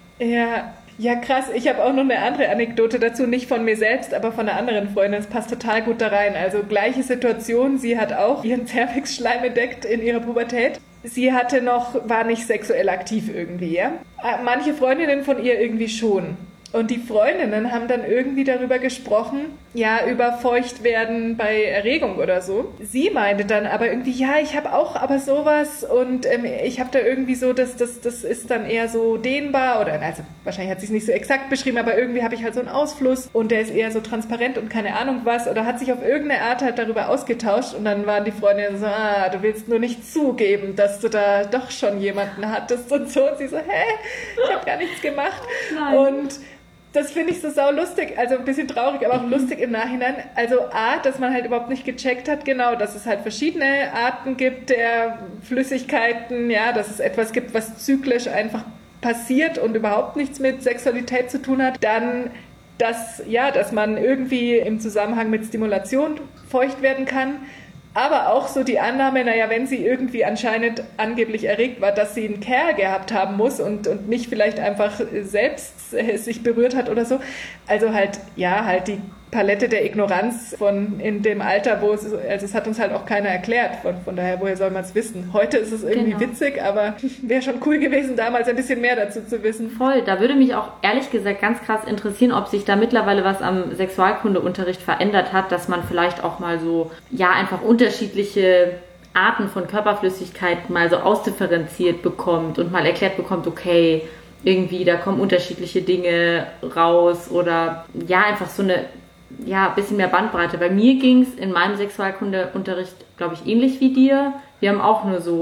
Ja, krass. Ich habe auch noch eine andere Anekdote dazu, nicht von mir selbst, aber von einer anderen Freundin. Das passt total gut da rein. Also gleiche Situation. Sie hat auch ihren Zervixschleim entdeckt in ihrer Pubertät. Sie war nicht sexuell aktiv irgendwie, ja. Manche Freundinnen von ihr irgendwie schon. Und die Freundinnen haben dann irgendwie darüber gesprochen, ja, über Feuchtwerden bei Erregung oder so. Sie meinte dann aber irgendwie, ja, ich habe auch aber sowas und ich habe da irgendwie so, das ist dann eher so dehnbar oder, also wahrscheinlich hat sie es nicht so exakt beschrieben, aber irgendwie habe ich halt so einen Ausfluss und der ist eher so transparent und keine Ahnung was oder hat sich auf irgendeine Art halt darüber ausgetauscht und dann waren die Freundinnen so, du willst nur nicht zugeben, dass du da doch schon jemanden hattest und so. Und sie so, ich habe gar nichts gemacht. Nein. Und das finde ich so saulustig, also ein bisschen traurig, aber auch lustig im Nachhinein. Also dass man halt überhaupt nicht gecheckt hat, genau, dass es halt verschiedene Arten gibt der Flüssigkeiten, ja, dass es etwas gibt, was zyklisch einfach passiert und überhaupt nichts mit Sexualität zu tun hat. Dann, dass man irgendwie im Zusammenhang mit Stimulation feucht werden kann. Aber auch so die Annahme, wenn sie irgendwie anscheinend angeblich erregt war, dass sie einen Kerl gehabt haben muss und nicht vielleicht einfach selbst sich berührt hat oder so. Also halt die Palette der Ignoranz von in dem Alter, es hat uns halt auch keiner erklärt. Von daher, woher soll man es wissen? Heute ist es irgendwie witzig, aber wäre schon cool gewesen, damals ein bisschen mehr dazu zu wissen. Voll, da würde mich auch ehrlich gesagt ganz krass interessieren, ob sich da mittlerweile was am Sexualkundeunterricht verändert hat, dass man vielleicht auch mal so, einfach unterschiedliche Arten von Körperflüssigkeiten mal so ausdifferenziert bekommt und mal erklärt bekommt, okay, irgendwie, da kommen unterschiedliche Dinge raus oder einfach so eine bisschen mehr Bandbreite. Bei mir ging es in meinem Sexualkundeunterricht, glaube ich, ähnlich wie dir. Wir haben auch nur so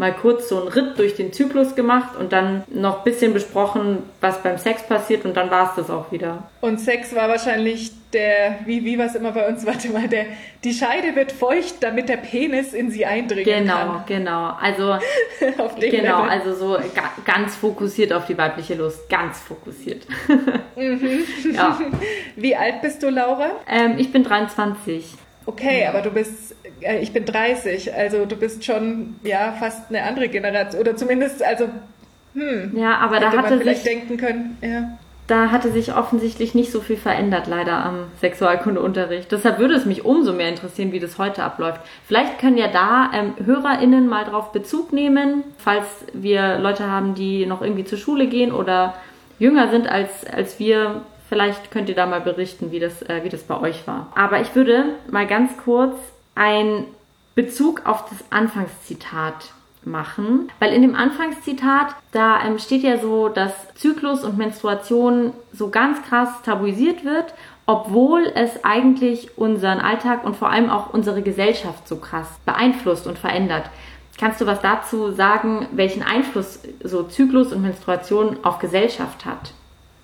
mal kurz so einen Ritt durch den Zyklus gemacht und dann noch ein bisschen besprochen, was beim Sex passiert und dann war es das auch wieder. Und Sex war wahrscheinlich wie war es immer bei uns, die Scheide wird feucht, damit der Penis in sie eindringen kann. Genau. Also, auf dem Level. Also so ganz fokussiert auf die weibliche Lust, ganz fokussiert. Ja. Wie alt bist du, Laura? Ich bin 23. Okay, aber ich bin 30, also du bist schon, fast eine andere Generation, oder zumindest, ja, aber da hatte vielleicht denken können, ja. Da hatte sich offensichtlich nicht so viel verändert, leider am Sexualkundeunterricht. Deshalb würde es mich umso mehr interessieren, wie das heute abläuft. Vielleicht können ja da HörerInnen mal drauf Bezug nehmen, falls wir Leute haben, die noch irgendwie zur Schule gehen oder jünger sind als wir. Vielleicht könnt ihr da mal berichten, wie das bei euch war. Aber ich würde mal ganz kurz einen Bezug auf das Anfangszitat machen, weil in dem Anfangszitat, da steht ja so, dass Zyklus und Menstruation so ganz krass tabuisiert wird, obwohl es eigentlich unseren Alltag und vor allem auch unsere Gesellschaft so krass beeinflusst und verändert. Kannst du was dazu sagen, welchen Einfluss so Zyklus und Menstruation auf Gesellschaft hat?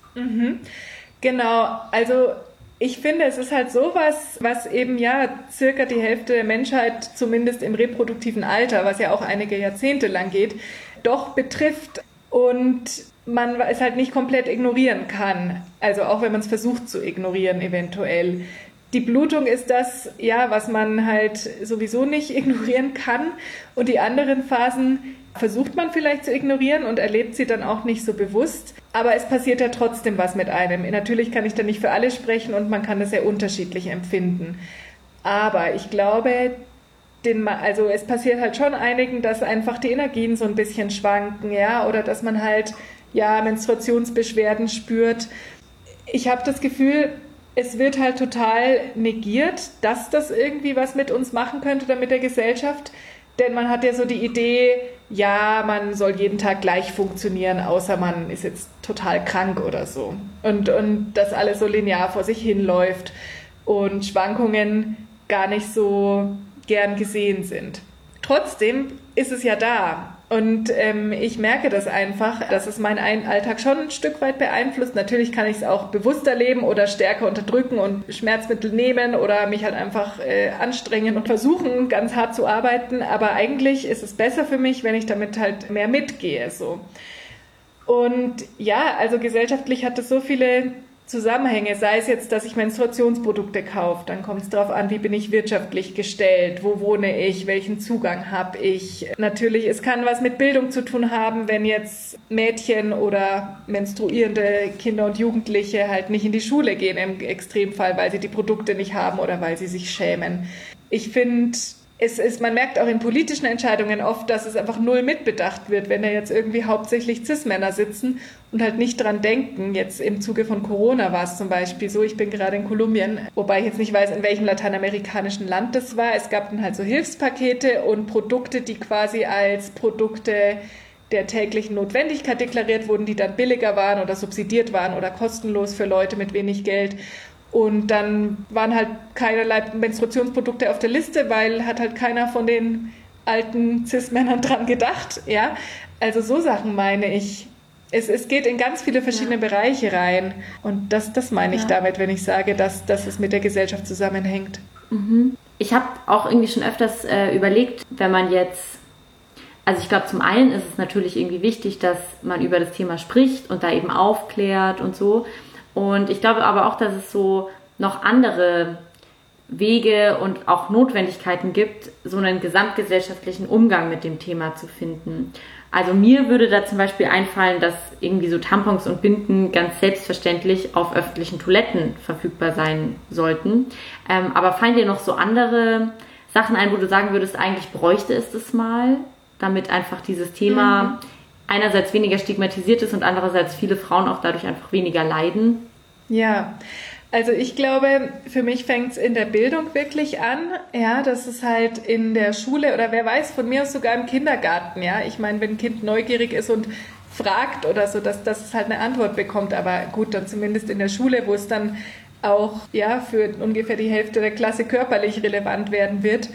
Genau, also ich finde, es ist halt sowas, was eben circa die Hälfte der Menschheit, zumindest im reproduktiven Alter, was ja auch einige Jahrzehnte lang geht, doch betrifft und man es halt nicht komplett ignorieren kann. Also auch wenn man es versucht zu ignorieren eventuell. Die Blutung ist das, was man halt sowieso nicht ignorieren kann und die anderen Phasen versucht man vielleicht zu ignorieren und erlebt sie dann auch nicht so bewusst. Aber es passiert ja trotzdem was mit einem. Natürlich kann ich da nicht für alle sprechen und man kann das sehr unterschiedlich empfinden. Aber ich glaube, es passiert halt schon einigen, dass einfach die Energien so ein bisschen schwanken, oder dass man halt, Menstruationsbeschwerden spürt. Ich habe das Gefühl, es wird halt total negiert, dass das irgendwie was mit uns machen könnte oder mit der Gesellschaft. Denn man hat ja so die Idee, man soll jeden Tag gleich funktionieren, außer man ist jetzt total krank oder so. Und dass alles so linear vor sich hinläuft und Schwankungen gar nicht so gern gesehen sind. Trotzdem ist es ja da. Und ich merke das einfach, dass es meinen Alltag schon ein Stück weit beeinflusst. Natürlich kann ich es auch bewusster leben oder stärker unterdrücken und Schmerzmittel nehmen oder mich halt einfach anstrengen und versuchen, ganz hart zu arbeiten. Aber eigentlich ist es besser für mich, wenn ich damit halt mehr mitgehe. So. Und also gesellschaftlich hat es so viele Zusammenhänge, sei es jetzt, dass ich Menstruationsprodukte kaufe, dann kommt es darauf an, wie bin ich wirtschaftlich gestellt, wo wohne ich, welchen Zugang habe ich. Natürlich, es kann was mit Bildung zu tun haben, wenn jetzt Mädchen oder menstruierende Kinder und Jugendliche halt nicht in die Schule gehen im Extremfall, weil sie die Produkte nicht haben oder weil sie sich schämen. Ich finde, man merkt auch in politischen Entscheidungen oft, dass es einfach null mitbedacht wird, wenn da jetzt irgendwie hauptsächlich Cis-Männer sitzen und halt nicht dran denken. Jetzt im Zuge von Corona war es zum Beispiel so, ich bin gerade in Kolumbien, wobei ich jetzt nicht weiß, in welchem lateinamerikanischen Land das war. Es gab dann halt so Hilfspakete und Produkte, die quasi als Produkte der täglichen Notwendigkeit deklariert wurden, die dann billiger waren oder subsidiert waren oder kostenlos für Leute mit wenig Geld. Und dann waren halt keinerlei Menstruationsprodukte auf der Liste, weil hat halt keiner von den alten Cis-Männern dran gedacht. Ja, also so Sachen meine ich. Es geht in ganz viele verschiedene Bereiche rein. Und das meine ich damit, wenn ich sage, dass es mit der Gesellschaft zusammenhängt. Ich habe auch irgendwie schon öfters überlegt, wenn man jetzt, also ich glaube, zum einen ist es natürlich irgendwie wichtig, dass man über das Thema spricht und da eben aufklärt und so. Und ich glaube aber auch, dass es so noch andere Wege und auch Notwendigkeiten gibt, so einen gesamtgesellschaftlichen Umgang mit dem Thema zu finden. Also mir würde da zum Beispiel einfallen, dass irgendwie so Tampons und Binden ganz selbstverständlich auf öffentlichen Toiletten verfügbar sein sollten. Aber fallen dir noch so andere Sachen ein, wo du sagen würdest, eigentlich bräuchte es das mal, damit einfach dieses Thema einerseits weniger stigmatisiert ist und andererseits viele Frauen auch dadurch einfach weniger leiden? Ja, also ich glaube, für mich fängt es in der Bildung wirklich an, dass es halt in der Schule oder wer weiß, von mir aus sogar im Kindergarten, ich meine, wenn ein Kind neugierig ist und fragt oder so, dass es halt eine Antwort bekommt, aber gut, dann zumindest in der Schule, wo es dann auch für ungefähr die Hälfte der Klasse körperlich relevant werden wird.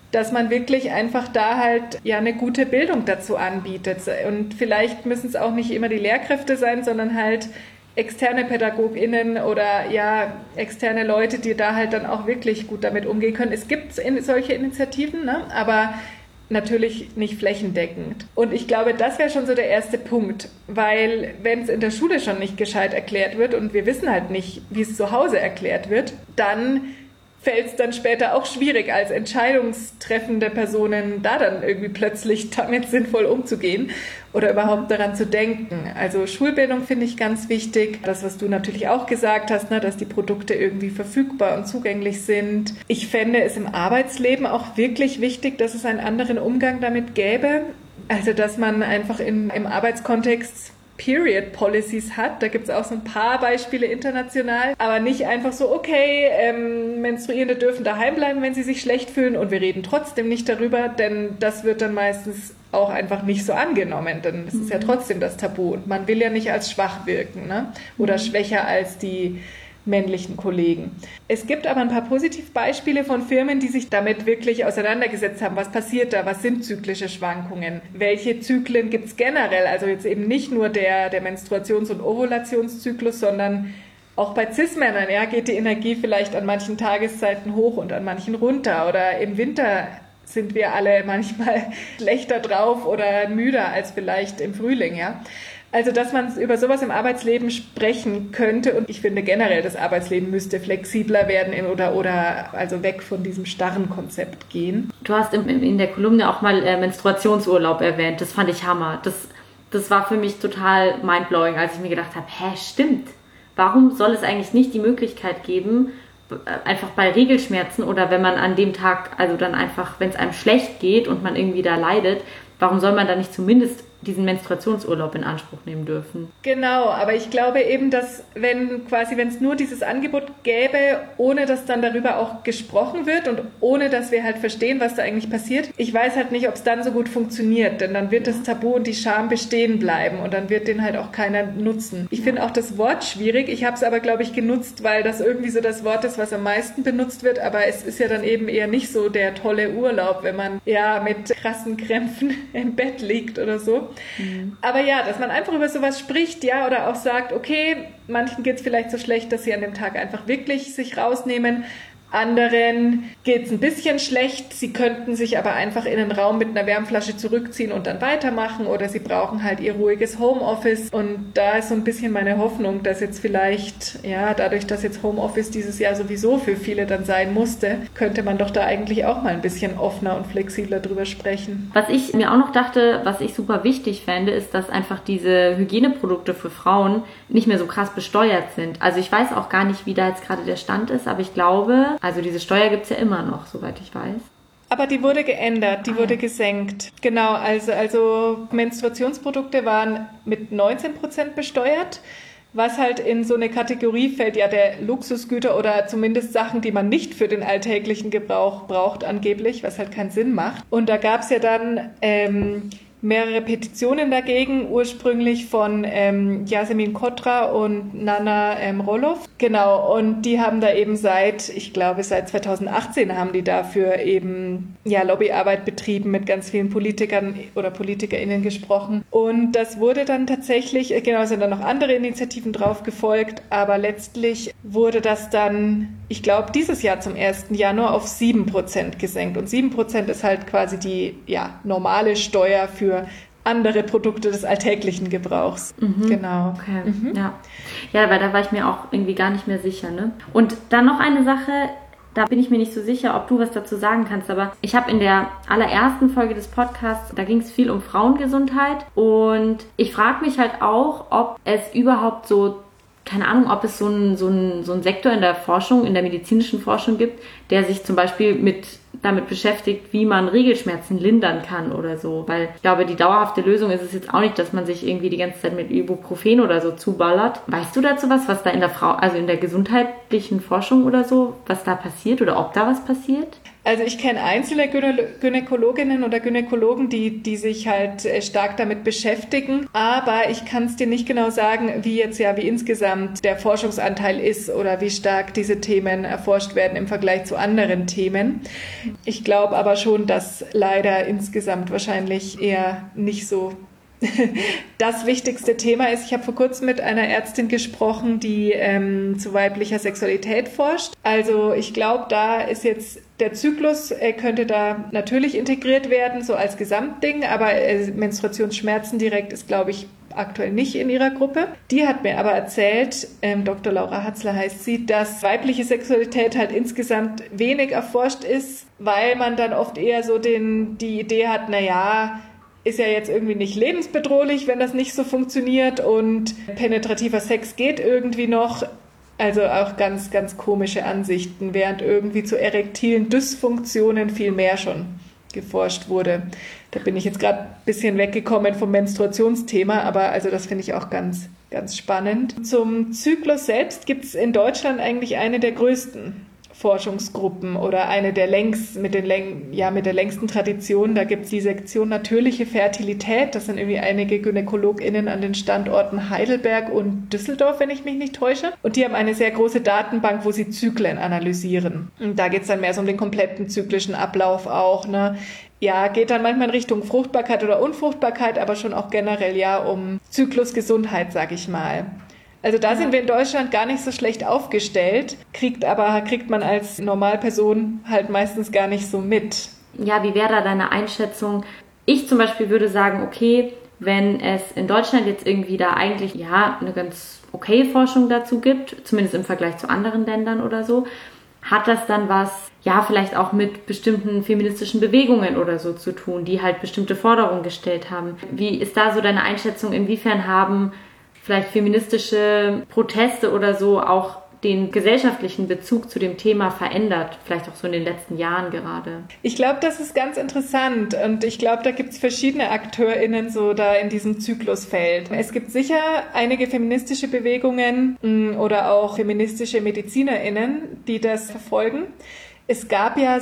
dass man wirklich einfach da halt ja eine gute Bildung dazu anbietet. Und vielleicht müssen es auch nicht immer die Lehrkräfte sein, sondern halt externe PädagogInnen oder ja externe Leute, die da halt dann auch wirklich gut damit umgehen können. Es gibt solche Initiativen, ne? Aber natürlich nicht flächendeckend. Und ich glaube, das wäre schon so der erste Punkt, weil wenn es in der Schule schon nicht gescheit erklärt wird und wir wissen halt nicht, wie es zu Hause erklärt wird, dann fällt es dann später auch schwierig, als entscheidungstreffende Personen da dann irgendwie plötzlich damit sinnvoll umzugehen oder überhaupt daran zu denken. Also Schulbildung finde ich ganz wichtig. Das, was du natürlich auch gesagt hast, ne, dass die Produkte irgendwie verfügbar und zugänglich sind. Ich fände es im Arbeitsleben auch wirklich wichtig, dass es einen anderen Umgang damit gäbe. Also dass man einfach im Arbeitskontext Period Policies hat. Da gibt es auch so ein paar Beispiele international, aber nicht einfach so, okay, Menstruierende dürfen daheim bleiben, wenn sie sich schlecht fühlen und wir reden trotzdem nicht darüber, denn das wird dann meistens auch einfach nicht so angenommen, denn das ist ja trotzdem das Tabu und man will ja nicht als schwach wirken, ne? Oder schwächer als die männlichen Kollegen. Es gibt aber ein paar Positivbeispiele von Firmen, die sich damit wirklich auseinandergesetzt haben. Was passiert da? Was sind zyklische Schwankungen? Welche Zyklen gibt es generell? Also jetzt eben nicht nur der Menstruations- und Ovulationszyklus, sondern auch bei Cis-Männern, ja, geht die Energie vielleicht an manchen Tageszeiten hoch und an manchen runter. Oder im Winter sind wir alle manchmal schlechter drauf oder müder als vielleicht im Frühling, ja. Also, dass man über sowas im Arbeitsleben sprechen könnte und ich finde generell, das Arbeitsleben müsste flexibler werden oder also weg von diesem starren Konzept gehen. Du hast in der Kolumne auch mal Menstruationsurlaub erwähnt. Das fand ich Hammer. Das war für mich total mindblowing, als ich mir gedacht habe, stimmt. Warum soll es eigentlich nicht die Möglichkeit geben, einfach bei Regelschmerzen oder wenn man an dem Tag, also dann einfach, wenn es einem schlecht geht und man irgendwie da leidet, warum soll man da nicht zumindest diesen Menstruationsurlaub in Anspruch nehmen dürfen? Genau, aber ich glaube eben, dass wenn es nur dieses Angebot gäbe, ohne dass dann darüber auch gesprochen wird und ohne dass wir halt verstehen, was da eigentlich passiert, ich weiß halt nicht, ob es dann so gut funktioniert, denn dann wird das Tabu und die Scham bestehen bleiben und dann wird den halt auch keiner nutzen. Ich finde auch das Wort schwierig, ich habe es aber, glaube ich, genutzt, weil das irgendwie so das Wort ist, was am meisten benutzt wird, aber es ist ja dann eben eher nicht so der tolle Urlaub, wenn man ja mit krassen Krämpfen im Bett liegt oder so. Aber ja, dass man einfach über sowas spricht, ja, oder auch sagt, okay, manchen geht es vielleicht so schlecht, dass sie an dem Tag einfach wirklich sich rausnehmen. Anderen geht es ein bisschen schlecht, sie könnten sich aber einfach in einen Raum mit einer Wärmflasche zurückziehen und dann weitermachen oder sie brauchen halt ihr ruhiges Homeoffice und da ist so ein bisschen meine Hoffnung, dass jetzt vielleicht, ja, dadurch, dass jetzt Homeoffice dieses Jahr sowieso für viele dann sein musste, könnte man doch da eigentlich auch mal ein bisschen offener und flexibler drüber sprechen. Was ich mir auch noch dachte, was ich super wichtig fände, ist, dass einfach diese Hygieneprodukte für Frauen nicht mehr so krass besteuert sind. Also ich weiß auch gar nicht, wie da jetzt gerade der Stand ist, aber ich glaube, also diese Steuer gibt es ja immer noch, soweit ich weiß. Aber die wurde geändert, die wurde gesenkt. Genau, also Menstruationsprodukte waren mit 19% besteuert, was halt in so eine Kategorie fällt, ja, der Luxusgüter oder zumindest Sachen, die man nicht für den alltäglichen Gebrauch braucht angeblich, was halt keinen Sinn macht. Und da gab es ja dann mehrere Petitionen dagegen, ursprünglich von Yasemin Kotra und Nana Roloff. Genau, und die haben da eben seit 2018 haben die dafür eben Lobbyarbeit betrieben, mit ganz vielen Politikern oder PolitikerInnen gesprochen. Und das wurde dann tatsächlich, sind dann noch andere Initiativen drauf gefolgt, aber letztlich wurde das dann, ich glaube, dieses Jahr zum 1. Januar auf 7% gesenkt. Und 7% ist halt quasi die normale Steuer für andere Produkte des alltäglichen Gebrauchs. Genau. Okay. Ja, weil da war ich mir auch irgendwie gar nicht mehr sicher. Ne? Und dann noch eine Sache, da bin ich mir nicht so sicher, ob du was dazu sagen kannst, aber ich habe in der allerersten Folge des Podcasts, da ging es viel um Frauengesundheit und ich frage mich halt auch, ob es überhaupt so, keine Ahnung, ob es so einen Sektor in der Forschung, in der medizinischen Forschung gibt, der sich zum Beispiel damit beschäftigt, wie man Regelschmerzen lindern kann oder so. Weil ich glaube, die dauerhafte Lösung ist es jetzt auch nicht, dass man sich irgendwie die ganze Zeit mit Ibuprofen oder so zuballert. Weißt du dazu was da in der gesundheitlichen Forschung oder so, was da passiert oder ob da was passiert? Also ich kenne einzelne Gynäkologinnen oder Gynäkologen, die sich halt stark damit beschäftigen, aber ich kann es dir nicht genau sagen, wie insgesamt der Forschungsanteil ist oder wie stark diese Themen erforscht werden im Vergleich zu anderen Themen. Ich glaube aber schon, dass leider insgesamt wahrscheinlich eher nicht so das wichtigste Thema ist. Ich habe vor kurzem mit einer Ärztin gesprochen, die zu weiblicher Sexualität forscht. Also ich glaube, da ist jetzt der Zyklus könnte da natürlich integriert werden, so als Gesamtding, aber Menstruationsschmerzen direkt ist, glaube ich, aktuell nicht in ihrer Gruppe. Die hat mir aber erzählt, Dr. Laura Hatzler heißt sie, dass weibliche Sexualität halt insgesamt wenig erforscht ist, weil man dann oft eher so die Idee hat, ist ja jetzt irgendwie nicht lebensbedrohlich, wenn das nicht so funktioniert und penetrativer Sex geht irgendwie noch. Also auch ganz, ganz komische Ansichten, während irgendwie zu erektilen Dysfunktionen viel mehr schon geforscht wurde. Da bin ich jetzt gerade ein bisschen weggekommen vom Menstruationsthema, aber also das finde ich auch ganz, ganz spannend. Zum Zyklus selbst gibt es in Deutschland eigentlich eine der größten Forschungsgruppen oder eine der mit der längsten Tradition. Da gibt es die Sektion Natürliche Fertilität. Das sind irgendwie einige GynäkologInnen an den Standorten Heidelberg und Düsseldorf, wenn ich mich nicht täusche. Und die haben eine sehr große Datenbank, wo sie Zyklen analysieren. Und da geht es dann mehr so um den kompletten zyklischen Ablauf auch, ne? Ja, geht dann manchmal in Richtung Fruchtbarkeit oder Unfruchtbarkeit, aber schon auch generell um Zyklusgesundheit, sag ich mal. Also da sind wir in Deutschland gar nicht so schlecht aufgestellt, kriegt man als Normalperson halt meistens gar nicht so mit. Ja, wie wäre da deine Einschätzung? Ich zum Beispiel würde sagen, okay, wenn es in Deutschland jetzt irgendwie da eigentlich eine ganz okay Forschung dazu gibt, zumindest im Vergleich zu anderen Ländern oder so, hat das dann was, vielleicht auch mit bestimmten feministischen Bewegungen oder so zu tun, die halt bestimmte Forderungen gestellt haben. Wie ist da so deine Einschätzung? Inwiefern haben vielleicht feministische Proteste oder so auch den gesellschaftlichen Bezug zu dem Thema verändert, vielleicht auch so in den letzten Jahren gerade? Ich glaube, das ist ganz interessant und ich glaube, da gibt es verschiedene AkteurInnen so da in diesem Zyklusfeld. Es gibt sicher einige feministische Bewegungen oder auch feministische MedizinerInnen, die das verfolgen. Es gab ja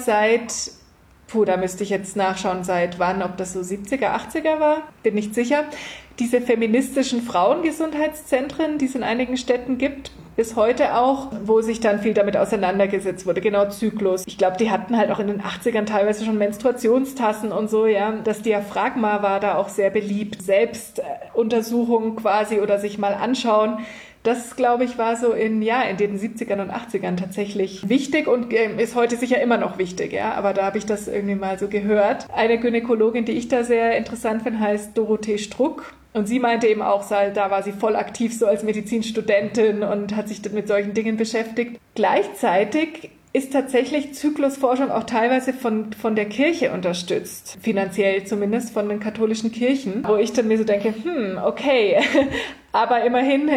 da müsste ich jetzt nachschauen, seit wann, ob das so 70er, 80er war, bin nicht sicher, diese feministischen Frauengesundheitszentren, die es in einigen Städten gibt, bis heute auch, wo sich dann viel damit auseinandergesetzt wurde, genau Zyklus. Ich glaube, die hatten halt auch in den 80ern teilweise schon Menstruationstassen und so, Das Diaphragma war da auch sehr beliebt. Selbstuntersuchungen quasi oder sich mal anschauen. Das, glaube ich, war so in den 70ern und 80ern tatsächlich wichtig und ist heute sicher immer noch wichtig, aber da habe ich das irgendwie mal so gehört. Eine Gynäkologin, die ich da sehr interessant finde, heißt Dorothee Struck. Und sie meinte eben auch, da war sie voll aktiv so als Medizinstudentin und hat sich mit solchen Dingen beschäftigt. Gleichzeitig ist tatsächlich Zyklusforschung auch teilweise von der Kirche unterstützt, finanziell zumindest von den katholischen Kirchen, wo ich dann mir so denke, okay, aber immerhin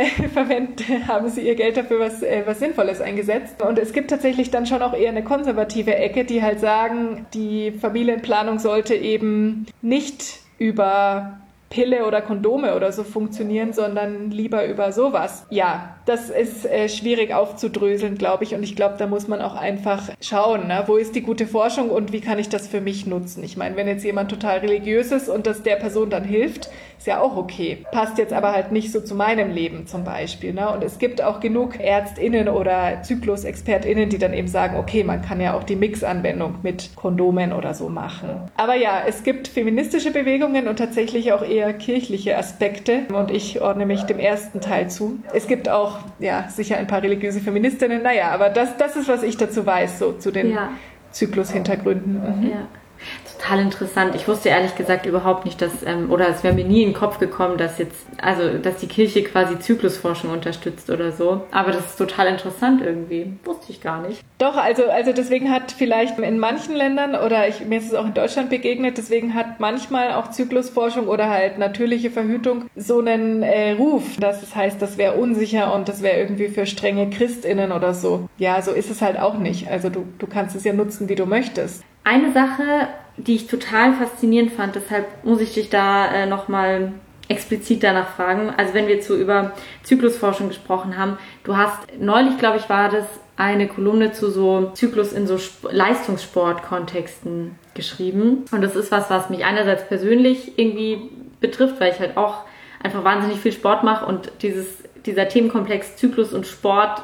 haben sie ihr Geld dafür was Sinnvolles eingesetzt. Und es gibt tatsächlich dann schon auch eher eine konservative Ecke, die halt sagen, die Familienplanung sollte eben nicht über Pille oder Kondome oder so funktionieren, sondern lieber über sowas. Ja, das ist schwierig aufzudröseln, glaube ich. Und ich glaube, da muss man auch einfach schauen, wo ist die gute Forschung und wie kann ich das für mich nutzen. Ich meine, wenn jetzt jemand total religiös ist und das der Person dann hilft, ist ja auch okay. Passt jetzt aber halt nicht so zu meinem Leben zum Beispiel. Und es gibt auch genug ÄrztInnen oder ZyklusexpertInnen, die dann eben sagen, okay, man kann ja auch die Mixanwendung mit Kondomen oder so machen. Aber ja, es gibt feministische Bewegungen und tatsächlich auch eher kirchliche Aspekte und ich ordne mich dem ersten Teil zu. Es gibt auch, sicher ein paar religiöse Feministinnen, aber das ist, was ich dazu weiß, so zu den Zyklushintergründen. Mhm. Ja. Total interessant. Ich wusste ehrlich gesagt überhaupt nicht, oder es wäre mir nie in den Kopf gekommen, dass die Kirche quasi Zyklusforschung unterstützt oder so. Aber das ist total interessant irgendwie. Wusste ich gar nicht. Doch, also deswegen hat vielleicht in manchen Ländern, oder mir ist es auch in Deutschland begegnet, deswegen hat manchmal auch Zyklusforschung oder halt natürliche Verhütung so einen Ruf, dass es heißt, das wäre unsicher und das wäre irgendwie für strenge ChristInnen oder so. Ja, so ist es halt auch nicht. Also du kannst es ja nutzen, wie du möchtest. Eine Sache, die ich total faszinierend fand, deshalb muss ich dich da nochmal explizit danach fragen. Also wenn wir jetzt so über Zyklusforschung gesprochen haben, du hast neulich, glaube ich, war das, eine Kolumne zu so Zyklus in so Leistungssport-Kontexten geschrieben. Und das ist was mich einerseits persönlich irgendwie betrifft, weil ich halt auch einfach wahnsinnig viel Sport mache und dieser Themenkomplex Zyklus und Sport,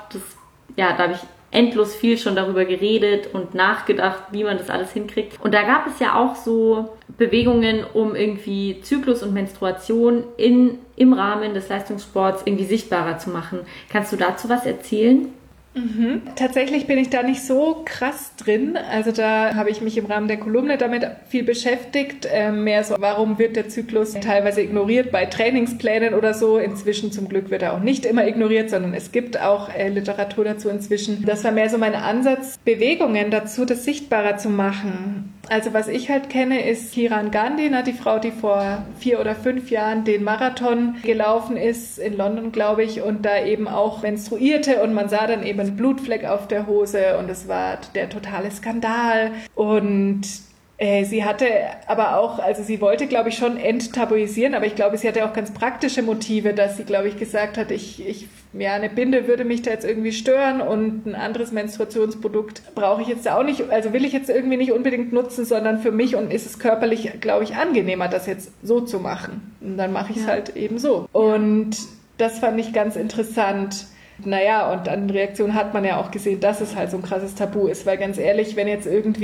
da habe ich endlos viel schon darüber geredet und nachgedacht, wie man das alles hinkriegt. Und da gab es ja auch so Bewegungen, um irgendwie Zyklus und Menstruation im Rahmen des Leistungssports irgendwie sichtbarer zu machen. Kannst du dazu was erzählen? Tatsächlich bin ich da nicht so krass drin. Also da habe ich mich im Rahmen der Kolumne damit viel beschäftigt. Mehr so, warum wird der Zyklus teilweise ignoriert bei Trainingsplänen oder so. Inzwischen zum Glück wird er auch nicht immer ignoriert, sondern es gibt auch Literatur dazu inzwischen. Das war mehr so mein Ansatz, Bewegungen dazu, das sichtbarer zu machen. Also was ich halt kenne, ist Kiran Gandhi, die Frau, die vor 4 oder 5 Jahren den Marathon gelaufen ist, in London, glaube ich, und da eben auch menstruierte und man sah dann eben einen Blutfleck auf der Hose und es war der totale Skandal. Und sie hatte aber auch, also sie wollte, glaube ich, schon enttabuisieren, aber ich glaube, sie hatte auch ganz praktische Motive, dass sie, glaube ich, gesagt hat, eine Binde würde mich da jetzt irgendwie stören und ein anderes Menstruationsprodukt brauche ich jetzt auch nicht, also will ich jetzt irgendwie nicht unbedingt nutzen, sondern für mich und ist es körperlich, glaube ich, angenehmer, das jetzt so zu machen. Und dann mache ich es halt eben so. Und das fand ich ganz interessant. Naja, und an Reaktionen hat man ja auch gesehen, dass es halt so ein krasses Tabu ist, weil ganz ehrlich, wenn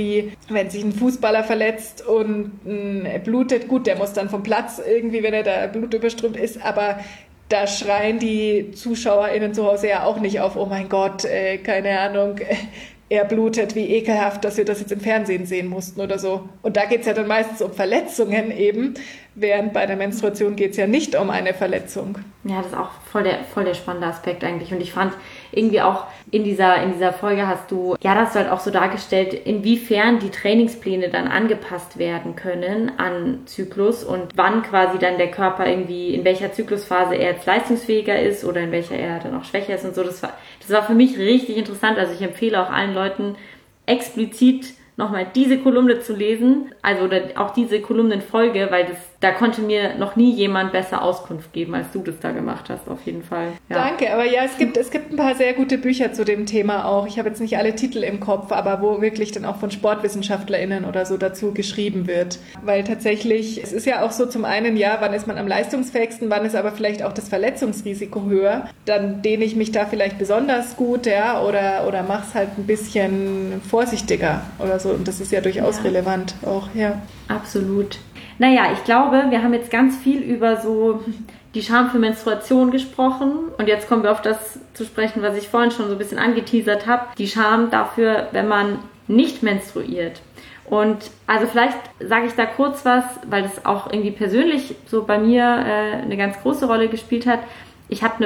sich ein Fußballer verletzt und blutet, gut, der muss dann vom Platz irgendwie, wenn er da blutüberströmt ist, aber da schreien die ZuschauerInnen zu Hause ja auch nicht auf, oh mein Gott, keine Ahnung, er blutet, wie ekelhaft, dass wir das jetzt im Fernsehen sehen mussten oder so. Und da geht's ja dann meistens um Verletzungen eben, während bei der Menstruation geht's ja nicht um eine Verletzung. Ja, das ist auch voll der spannende Aspekt eigentlich. Und ich fand irgendwie auch in dieser Folge hast du halt auch so dargestellt, inwiefern die Trainingspläne dann angepasst werden können an Zyklus und wann quasi dann der Körper irgendwie, in welcher Zyklusphase er jetzt leistungsfähiger ist oder in welcher er dann auch schwächer ist und so. Das war für mich richtig interessant. Also ich empfehle auch allen Leuten explizit nochmal diese Kolumne zu lesen, also oder auch diese Kolumnenfolge, weil da konnte mir noch nie jemand besser Auskunft geben, als du das da gemacht hast, auf jeden Fall. Ja. Danke, aber ja, es gibt ein paar sehr gute Bücher zu dem Thema auch. Ich habe jetzt nicht alle Titel im Kopf, aber wo wirklich dann auch von SportwissenschaftlerInnen oder so dazu geschrieben wird. Weil tatsächlich, es ist ja auch so zum einen, ja, wann ist man am leistungsfähigsten, wann ist aber vielleicht auch das Verletzungsrisiko höher, dann dehne ich mich da vielleicht besonders gut, ja, oder mach's halt ein bisschen vorsichtiger oder so. Und das ist ja durchaus relevant auch, ja. Absolut. Naja, ich glaube, wir haben jetzt ganz viel über so die Scham für Menstruation gesprochen und jetzt kommen wir auf das zu sprechen, was ich vorhin schon so ein bisschen angeteasert habe. Die Scham dafür, wenn man nicht menstruiert. Und also vielleicht sage ich da kurz was, weil das auch irgendwie persönlich so bei mir eine ganz große Rolle gespielt hat. Ich habe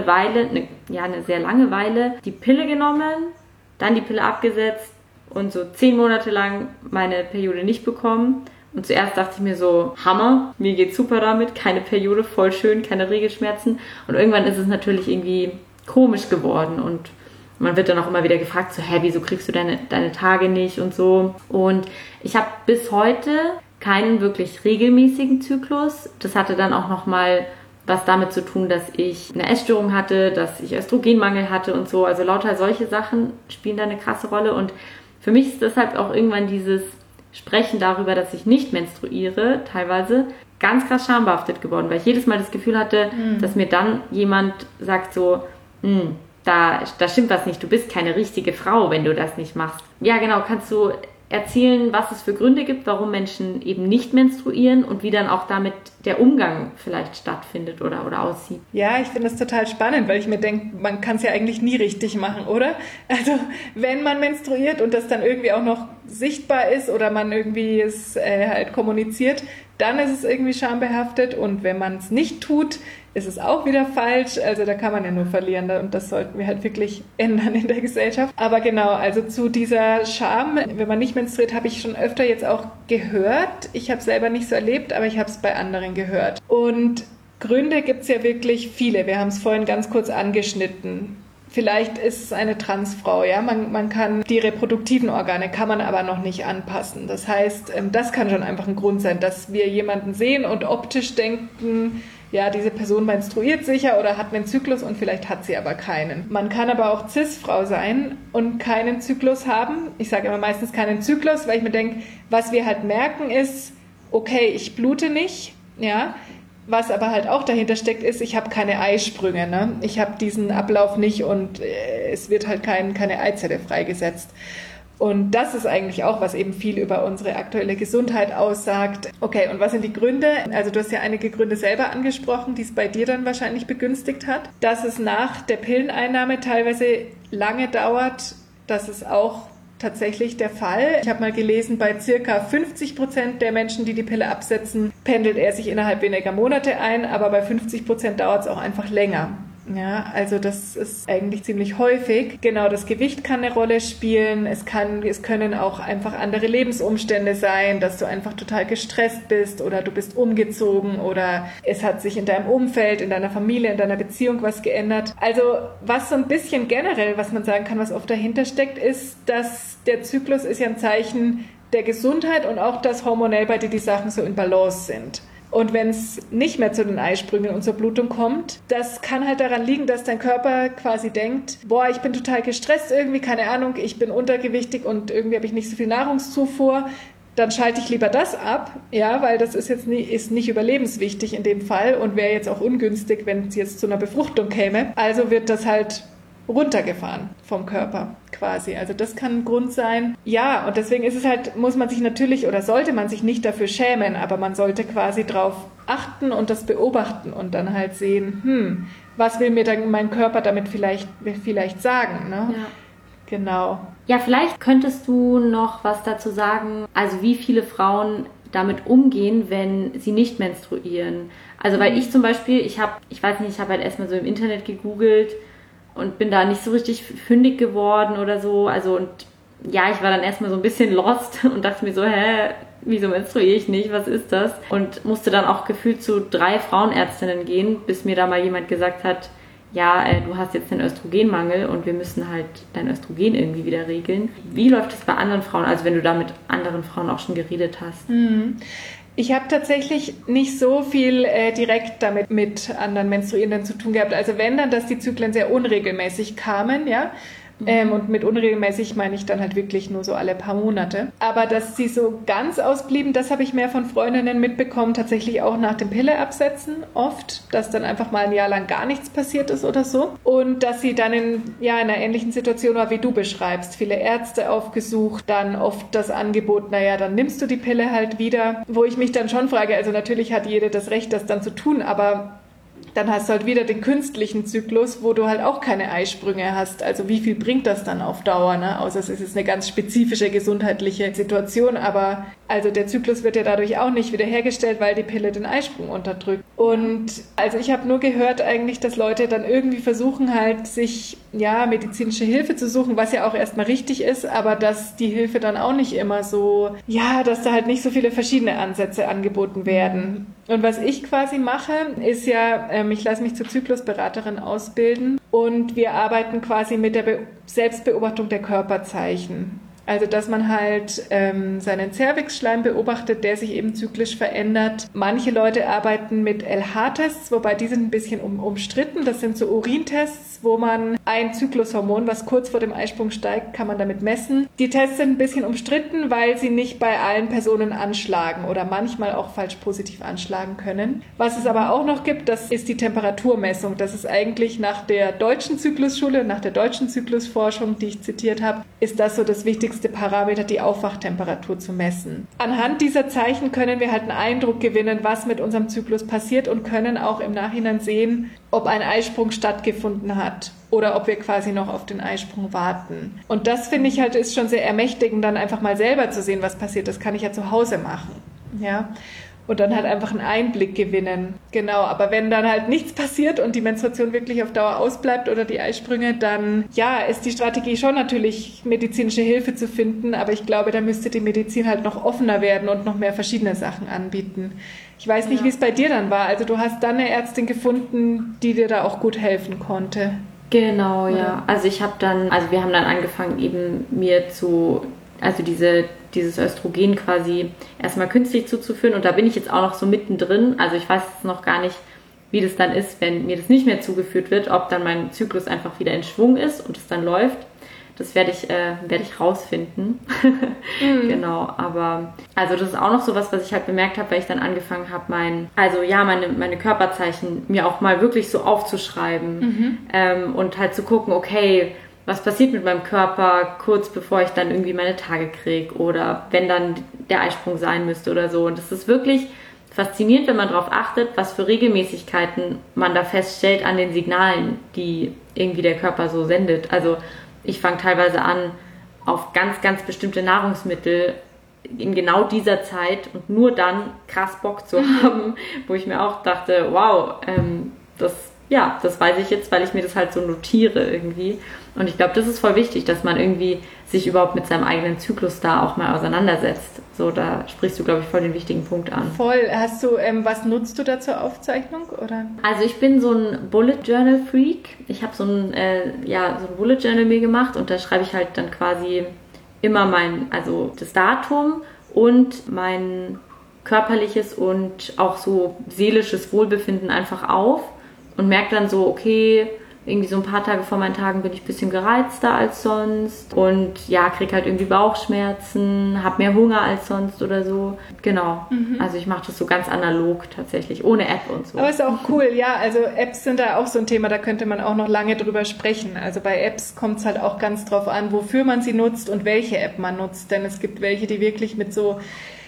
eine sehr lange Weile die Pille genommen, dann die Pille abgesetzt und so 10 Monate lang meine Periode nicht bekommen. Und zuerst dachte ich mir so, Hammer, mir geht's super damit, keine Periode, voll schön, keine Regelschmerzen. Und irgendwann ist es natürlich irgendwie komisch geworden und man wird dann auch immer wieder gefragt, so, wieso kriegst du deine Tage nicht und so. Und ich habe bis heute keinen wirklich regelmäßigen Zyklus. Das hatte dann auch nochmal was damit zu tun, dass ich eine Essstörung hatte, dass ich Östrogenmangel hatte und so. Also lauter solche Sachen spielen da eine krasse Rolle. Und für mich ist deshalb auch irgendwann dieses Sprechen darüber, dass ich nicht menstruiere, teilweise ganz krass schambehaftet geworden, weil ich jedes Mal das Gefühl hatte, dass mir dann jemand sagt so, da stimmt was nicht, du bist keine richtige Frau, wenn du das nicht machst. Ja, genau, kannst du erzählen, was es für Gründe gibt, warum Menschen eben nicht menstruieren und wie dann auch damit der Umgang vielleicht stattfindet oder aussieht. Ja, ich finde das total spannend, weil ich mir denke, man kann es ja eigentlich nie richtig machen, oder? Also wenn man menstruiert und das dann irgendwie auch noch sichtbar ist oder man irgendwie es halt kommuniziert, dann ist es irgendwie schambehaftet und wenn man es nicht tut, ist es auch wieder falsch. Also da kann man ja nur verlieren und das sollten wir halt wirklich ändern in der Gesellschaft. Aber genau, also zu dieser Scham, wenn man nicht menstruiert, habe ich schon öfter jetzt auch gehört. Ich habe es selber nicht so erlebt, aber ich habe es bei anderen gehört. Und Gründe gibt es ja wirklich viele. Wir haben es vorhin ganz kurz angeschnitten. vielleicht ist es eine Transfrau, ja, man kann die reproduktiven Organe, kann man aber noch nicht anpassen. Das heißt, das kann schon einfach ein Grund sein, dass wir jemanden sehen und optisch denken, ja, diese Person menstruiert sicher oder hat einen Zyklus und vielleicht hat sie aber keinen. Man kann aber auch Cis-Frau sein und keinen Zyklus haben. Ich sage immer meistens keinen Zyklus, weil ich mir denke, was wir halt merken ist, okay, ich blute nicht, ja. Was aber halt auch dahinter steckt, ist, ich habe keine Eisprünge. Ne? Ich habe diesen Ablauf nicht und es wird halt keine Eizelle freigesetzt. Und das ist eigentlich auch, was eben viel über unsere aktuelle Gesundheit aussagt. Okay, und was sind die Gründe? Also du hast ja einige Gründe selber angesprochen, die es bei dir dann wahrscheinlich begünstigt hat. Dass es nach der Pilleneinnahme teilweise lange dauert, das ist auch tatsächlich der Fall. Ich habe mal gelesen, bei circa 50% der Menschen, die die Pille absetzen, pendelt er sich innerhalb weniger Monate ein, aber bei 50% dauert es auch einfach länger. Ja, also das ist eigentlich ziemlich häufig. Genau, das Gewicht kann eine Rolle spielen. Es können auch einfach andere Lebensumstände sein, dass du einfach total gestresst bist oder du bist umgezogen oder es hat sich in deinem Umfeld, in deiner Familie, in deiner Beziehung was geändert. Also was so ein bisschen generell, was man sagen kann, was oft dahinter steckt, ist, dass der Zyklus ist ja ein Zeichen der Gesundheit und auch, dass hormonell bei dir die Sachen so in Balance sind. Und wenn es nicht mehr zu den Eisprüngen und zur Blutung kommt, das kann halt daran liegen, dass dein Körper quasi denkt, boah, ich bin total gestresst irgendwie, keine Ahnung, ich bin untergewichtig und irgendwie habe ich nicht so viel Nahrungszufuhr, dann schalte ich lieber das ab, ja, weil das ist jetzt nicht überlebenswichtig in dem Fall und wäre jetzt auch ungünstig, wenn es jetzt zu einer Befruchtung käme. Also wird das halt runtergefahren vom Körper quasi. Also das kann ein Grund sein. Ja, und deswegen ist es halt, muss man sich natürlich oder sollte man sich nicht dafür schämen, aber man sollte quasi drauf achten und das beobachten und dann halt sehen, was will mir dann mein Körper damit vielleicht sagen, ne? Ja. Genau. Ja, vielleicht könntest du noch was dazu sagen, also wie viele Frauen damit umgehen, wenn sie nicht menstruieren. Also weil ich zum Beispiel, ich habe halt erstmal so im Internet gegoogelt und bin da nicht so richtig fündig geworden oder so. Also und ja, ich war dann erstmal so ein bisschen lost und dachte mir so, wieso menstruiere ich nicht? Was ist das? Und musste dann auch gefühlt zu 3 Frauenärztinnen gehen, bis mir da mal jemand gesagt hat, ja, du hast jetzt den Östrogenmangel und wir müssen halt dein Östrogen irgendwie wieder regeln. Wie läuft das bei anderen Frauen? Also wenn du da mit anderen Frauen auch schon geredet hast. Ich habe tatsächlich nicht so viel direkt damit mit anderen Menstruierenden zu tun gehabt. Also wenn dann, dass die Zyklen sehr unregelmäßig kamen, ja. Und mit unregelmäßig meine ich dann halt wirklich nur so alle paar Monate. Aber dass sie so ganz ausblieben, das habe ich mehr von Freundinnen mitbekommen, tatsächlich auch nach dem Pilleabsetzen oft, dass dann einfach mal ein Jahr lang gar nichts passiert ist oder so. Und dass sie dann in einer ähnlichen Situation war, wie du beschreibst. Viele Ärzte aufgesucht, dann oft das Angebot, naja, dann nimmst du die Pille halt wieder. Wo ich mich dann schon frage, also natürlich hat jede das Recht, das dann zu tun, aber dann hast du halt wieder den künstlichen Zyklus, wo du halt auch keine Eisprünge hast. Also wie viel bringt das dann auf Dauer, ne? Außer es ist jetzt eine ganz spezifische gesundheitliche Situation, aber also der Zyklus wird ja dadurch auch nicht wiederhergestellt, weil die Pille den Eisprung unterdrückt. Und also ich habe nur gehört eigentlich, dass Leute dann irgendwie versuchen halt sich medizinische Hilfe zu suchen, was ja auch erstmal richtig ist, aber dass die Hilfe dann auch nicht immer so, dass da halt nicht so viele verschiedene Ansätze angeboten werden. Und was ich quasi mache, ist ich lasse mich zur Zyklusberaterin ausbilden und wir arbeiten quasi mit der Selbstbeobachtung der Körperzeichen. Also, dass man halt seinen Cervixschleim beobachtet, der sich eben zyklisch verändert. Manche Leute arbeiten mit LH-Tests, wobei die sind ein bisschen umstritten. Das sind so Urintests, wo man ein Zyklushormon, was kurz vor dem Eisprung steigt, kann man damit messen. Die Tests sind ein bisschen umstritten, weil sie nicht bei allen Personen anschlagen oder manchmal auch falsch positiv anschlagen können. Was es aber auch noch gibt, das ist die Temperaturmessung. Das ist eigentlich nach der deutschen Zyklusschule, nach der deutschen Zyklusforschung, die ich zitiert habe, ist das so das wichtigste Parameter, die Aufwachtemperatur zu messen. Anhand dieser Zeichen können wir halt einen Eindruck gewinnen, was mit unserem Zyklus passiert und können auch im Nachhinein sehen, ob ein Eisprung stattgefunden hat oder ob wir quasi noch auf den Eisprung warten. Und das finde ich halt ist schon sehr ermächtigend, dann einfach mal selber zu sehen, was passiert. Das kann ich ja zu Hause machen. Ja. Und dann halt einfach einen Einblick gewinnen. Genau, aber wenn dann halt nichts passiert und die Menstruation wirklich auf Dauer ausbleibt oder die Eisprünge, dann ist die Strategie schon natürlich, medizinische Hilfe zu finden, aber ich glaube, da müsste die Medizin halt noch offener werden und noch mehr verschiedene Sachen anbieten. Ich weiß nicht, wie es bei dir dann war. Also du hast dann eine Ärztin gefunden, die dir da auch gut helfen konnte. Genau, Oder? ja. Also wir haben dann angefangen eben dieses Östrogen quasi erstmal künstlich zuzuführen und da bin ich jetzt auch noch so mittendrin. Also ich weiß jetzt noch gar nicht, wie das dann ist, wenn mir das nicht mehr zugeführt wird, ob dann mein Zyklus einfach wieder in Schwung ist und es dann läuft. Das werde ich rausfinden. Genau, aber also das ist auch noch so was ich halt bemerkt habe, weil ich dann angefangen habe, meine Körperzeichen mir auch mal wirklich so aufzuschreiben und halt zu gucken, okay, was passiert mit meinem Körper kurz bevor ich dann irgendwie meine Tage kriege oder wenn dann der Eisprung sein müsste oder so. Und das ist wirklich faszinierend, wenn man darauf achtet, was für Regelmäßigkeiten man da feststellt an den Signalen, die irgendwie der Körper so sendet. Also ich fange teilweise an, auf ganz, ganz bestimmte Nahrungsmittel in genau dieser Zeit und nur dann krass Bock zu haben, wo ich mir auch dachte, wow, das weiß ich jetzt, weil ich mir das halt so notiere irgendwie. Und ich glaube, das ist voll wichtig, dass man irgendwie sich überhaupt mit seinem eigenen Zyklus da auch mal auseinandersetzt. So, da sprichst du, glaube ich, voll den wichtigen Punkt an. Voll. Hast du, was nutzt du da zur Aufzeichnung, oder? Also ich bin so ein Bullet Journal Freak. Ich habe so ein Bullet Journal mir gemacht und da schreibe ich halt dann quasi immer das Datum und mein körperliches und auch so seelisches Wohlbefinden einfach auf und merke dann so, okay, irgendwie so ein paar Tage vor meinen Tagen bin ich ein bisschen gereizter als sonst und ja, kriege halt irgendwie Bauchschmerzen, habe mehr Hunger als sonst oder so. Genau, Also ich mache das so ganz analog tatsächlich, ohne App und so. Aber ist auch cool, ja, also Apps sind da auch so ein Thema, da könnte man auch noch lange drüber sprechen. Also bei Apps kommt es halt auch ganz drauf an, wofür man sie nutzt und welche App man nutzt, denn es gibt welche, die wirklich mit so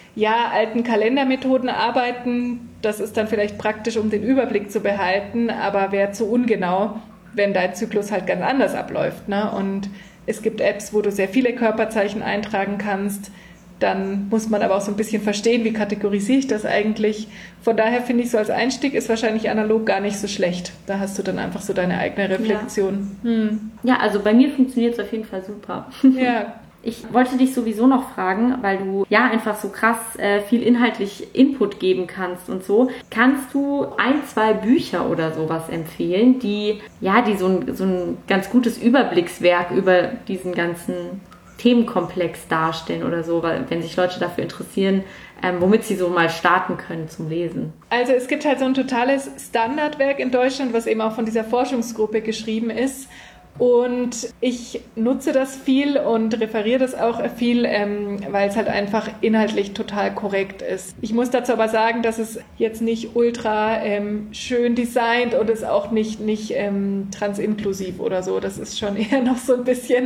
alten Kalendermethoden arbeiten. Das ist dann vielleicht praktisch, um den Überblick zu behalten, aber wäre zu ungenau, wenn dein Zyklus halt ganz anders abläuft. Ne? Und es gibt Apps, wo du sehr viele Körperzeichen eintragen kannst. Dann muss man aber auch so ein bisschen verstehen, wie kategorisiere ich das eigentlich. Von daher finde ich, so als Einstieg ist wahrscheinlich analog gar nicht so schlecht. Da hast du dann einfach so deine eigene Reflexion. Ja, also bei mir funktioniert es auf jeden Fall super. Ja. Ich wollte dich sowieso noch fragen, weil du ja einfach so krass viel inhaltlich Input geben kannst und so. Kannst du 1, 2 Bücher oder sowas empfehlen, die so ein ganz gutes Überblickswerk über diesen ganzen Themenkomplex darstellen oder so, weil wenn sich Leute dafür interessieren, womit sie so mal starten können zum Lesen? Also es gibt halt so ein totales Standardwerk in Deutschland, was eben auch von dieser Forschungsgruppe geschrieben ist. Und ich nutze das viel und referiere das auch viel, weil es halt einfach inhaltlich total korrekt ist. Ich muss dazu aber sagen, dass es jetzt nicht ultra schön designt und es auch nicht transinklusiv oder so. Das ist schon eher noch so ein bisschen,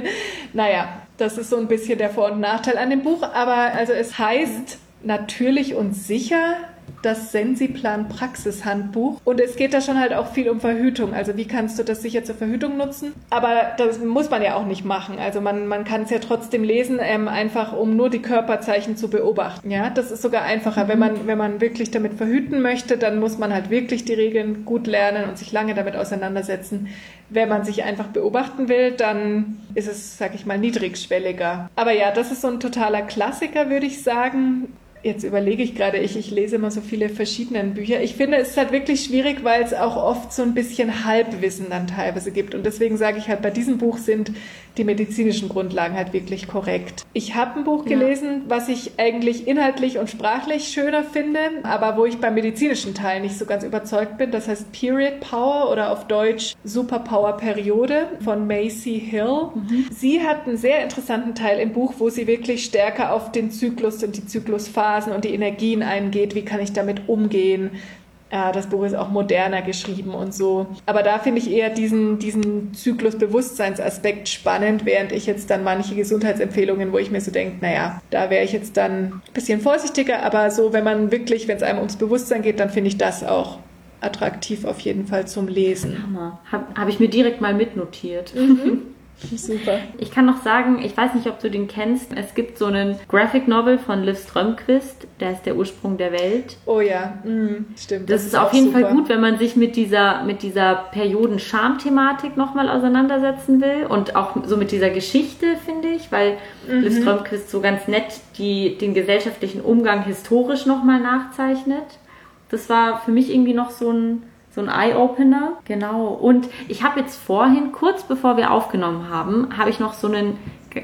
das ist so ein bisschen der Vor- und Nachteil an dem Buch. Aber also es heißt natürlich und sicher das Sensiplan-Praxishandbuch. Und es geht da schon halt auch viel um Verhütung. Also wie kannst du das sicher zur Verhütung nutzen? Aber das muss man ja auch nicht machen. Also man kann es ja trotzdem lesen, einfach um nur die Körperzeichen zu beobachten. Ja, das ist sogar einfacher. Wenn man wirklich damit verhüten möchte, dann muss man halt wirklich die Regeln gut lernen und sich lange damit auseinandersetzen. Wenn man sich einfach beobachten will, dann ist es, sag ich mal, niedrigschwelliger. Aber ja, das ist so ein totaler Klassiker, würde ich sagen. Jetzt überlege ich gerade, ich lese immer so viele verschiedene Bücher. Ich finde, es ist halt wirklich schwierig, weil es auch oft so ein bisschen Halbwissen dann teilweise gibt. Und deswegen sage ich halt, bei diesem Buch sind die medizinischen Grundlagen halt wirklich korrekt. Ich habe ein Buch gelesen, was ich eigentlich inhaltlich und sprachlich schöner finde, aber wo ich beim medizinischen Teil nicht so ganz überzeugt bin. Das heißt Period Power oder auf Deutsch Superpower Periode von Macy Hill. Sie hat einen sehr interessanten Teil im Buch, wo sie wirklich stärker auf den Zyklus und die Zyklusphasen und die Energien eingeht. Wie kann ich damit umgehen? Das Buch ist auch moderner geschrieben und so. Aber da finde ich eher diesen Zyklus-Bewusstseinsaspekt spannend, während ich jetzt dann manche Gesundheitsempfehlungen, wo ich mir so denke, da wäre ich jetzt dann ein bisschen vorsichtiger, aber so, wenn es einem ums Bewusstsein geht, dann finde ich das auch attraktiv auf jeden Fall zum Lesen. Hammer. Hab ich mir direkt mal mitnotiert. Super. Ich kann noch sagen, ich weiß nicht, ob du den kennst. Es gibt so einen Graphic Novel von Liv Strömquist, der ist der Ursprung der Welt. Oh ja, stimmt. Das ist auf jeden Fall gut, wenn man sich mit dieser Perioden-Scham-Thematik nochmal auseinandersetzen will und auch so mit dieser Geschichte, finde ich, weil Liv Strömquist so ganz nett den gesellschaftlichen Umgang historisch nochmal nachzeichnet. Das war für mich irgendwie noch so ein So ein Eye-Opener, genau. Und ich habe jetzt vorhin, kurz bevor wir aufgenommen haben, habe ich noch so einen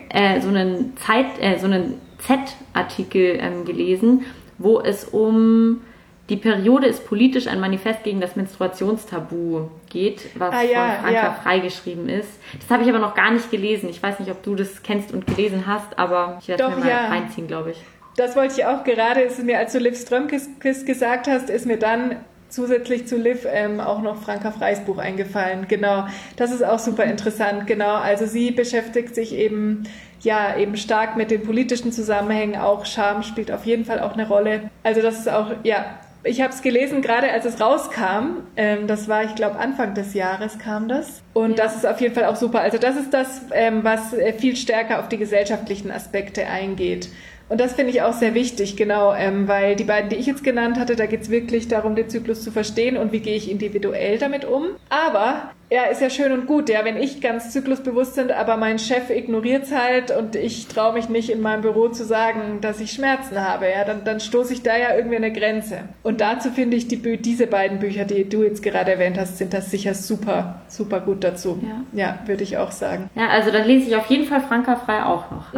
Z-Artikel gelesen, wo es um die Periode ist politisch ein Manifest gegen das Menstruationstabu geht, was von Franka Frei geschrieben ist. Das habe ich aber noch gar nicht gelesen. Ich weiß nicht, ob du das kennst und gelesen hast, aber ich werde es mir mal reinziehen, glaube ich. Das wollte ich auch gerade, ist mir, als du Liv Strömquist gesagt hast, ist mir dann zusätzlich zu Liv auch noch Franka Freis Buch eingefallen. Genau, das ist auch super interessant. Genau, also sie beschäftigt sich eben stark mit den politischen Zusammenhängen. Auch Scham spielt auf jeden Fall auch eine Rolle. Also das ist auch, ich habe es gelesen, gerade als es rauskam. Das war, ich glaube, Anfang des Jahres kam das. Und das ist auf jeden Fall auch super. Also das ist das, was viel stärker auf die gesellschaftlichen Aspekte eingeht. Und das finde ich auch sehr wichtig, genau, weil die beiden, die ich jetzt genannt hatte, da geht es wirklich darum, den Zyklus zu verstehen und wie gehe ich individuell damit um. Aber, ist ja schön und gut, wenn ich ganz zyklusbewusst bin, aber mein Chef ignoriert es halt und ich traue mich nicht in meinem Büro zu sagen, dass ich Schmerzen habe, dann stoße ich da ja irgendwie eine Grenze. Und dazu finde ich diese beiden Bücher, die du jetzt gerade erwähnt hast, sind das sicher super, super gut dazu. Ja, würde ich auch sagen. Ja, also dann lese ich auf jeden Fall Franka Frei auch noch.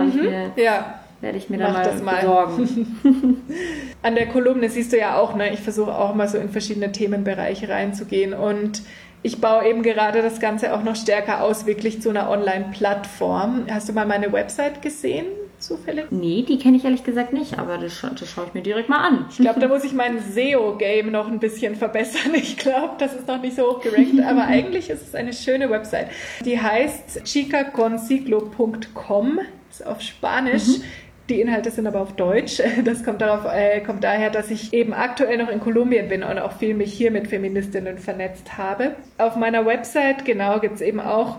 Werde ich mir dann mal besorgen. An der Kolumne siehst du ja auch, ne? Ich versuche auch mal so in verschiedene Themenbereiche reinzugehen und ich baue eben gerade das Ganze auch noch stärker aus, wirklich zu einer Online-Plattform. Hast du mal meine Website gesehen, zufällig? Nee, die kenne ich ehrlich gesagt nicht, aber das schaue ich mir direkt mal an. Ich glaube, da muss ich mein SEO-Game noch ein bisschen verbessern. Ich glaube, das ist noch nicht so hoch gerankt, aber eigentlich ist es eine schöne Website. Die heißt chicaconciclo.com, ist auf Spanisch. Die Inhalte sind aber auf Deutsch. Das kommt daher, dass ich eben aktuell noch in Kolumbien bin und auch viel mich hier mit Feministinnen vernetzt habe. Auf meiner Website, genau, gibt es eben auch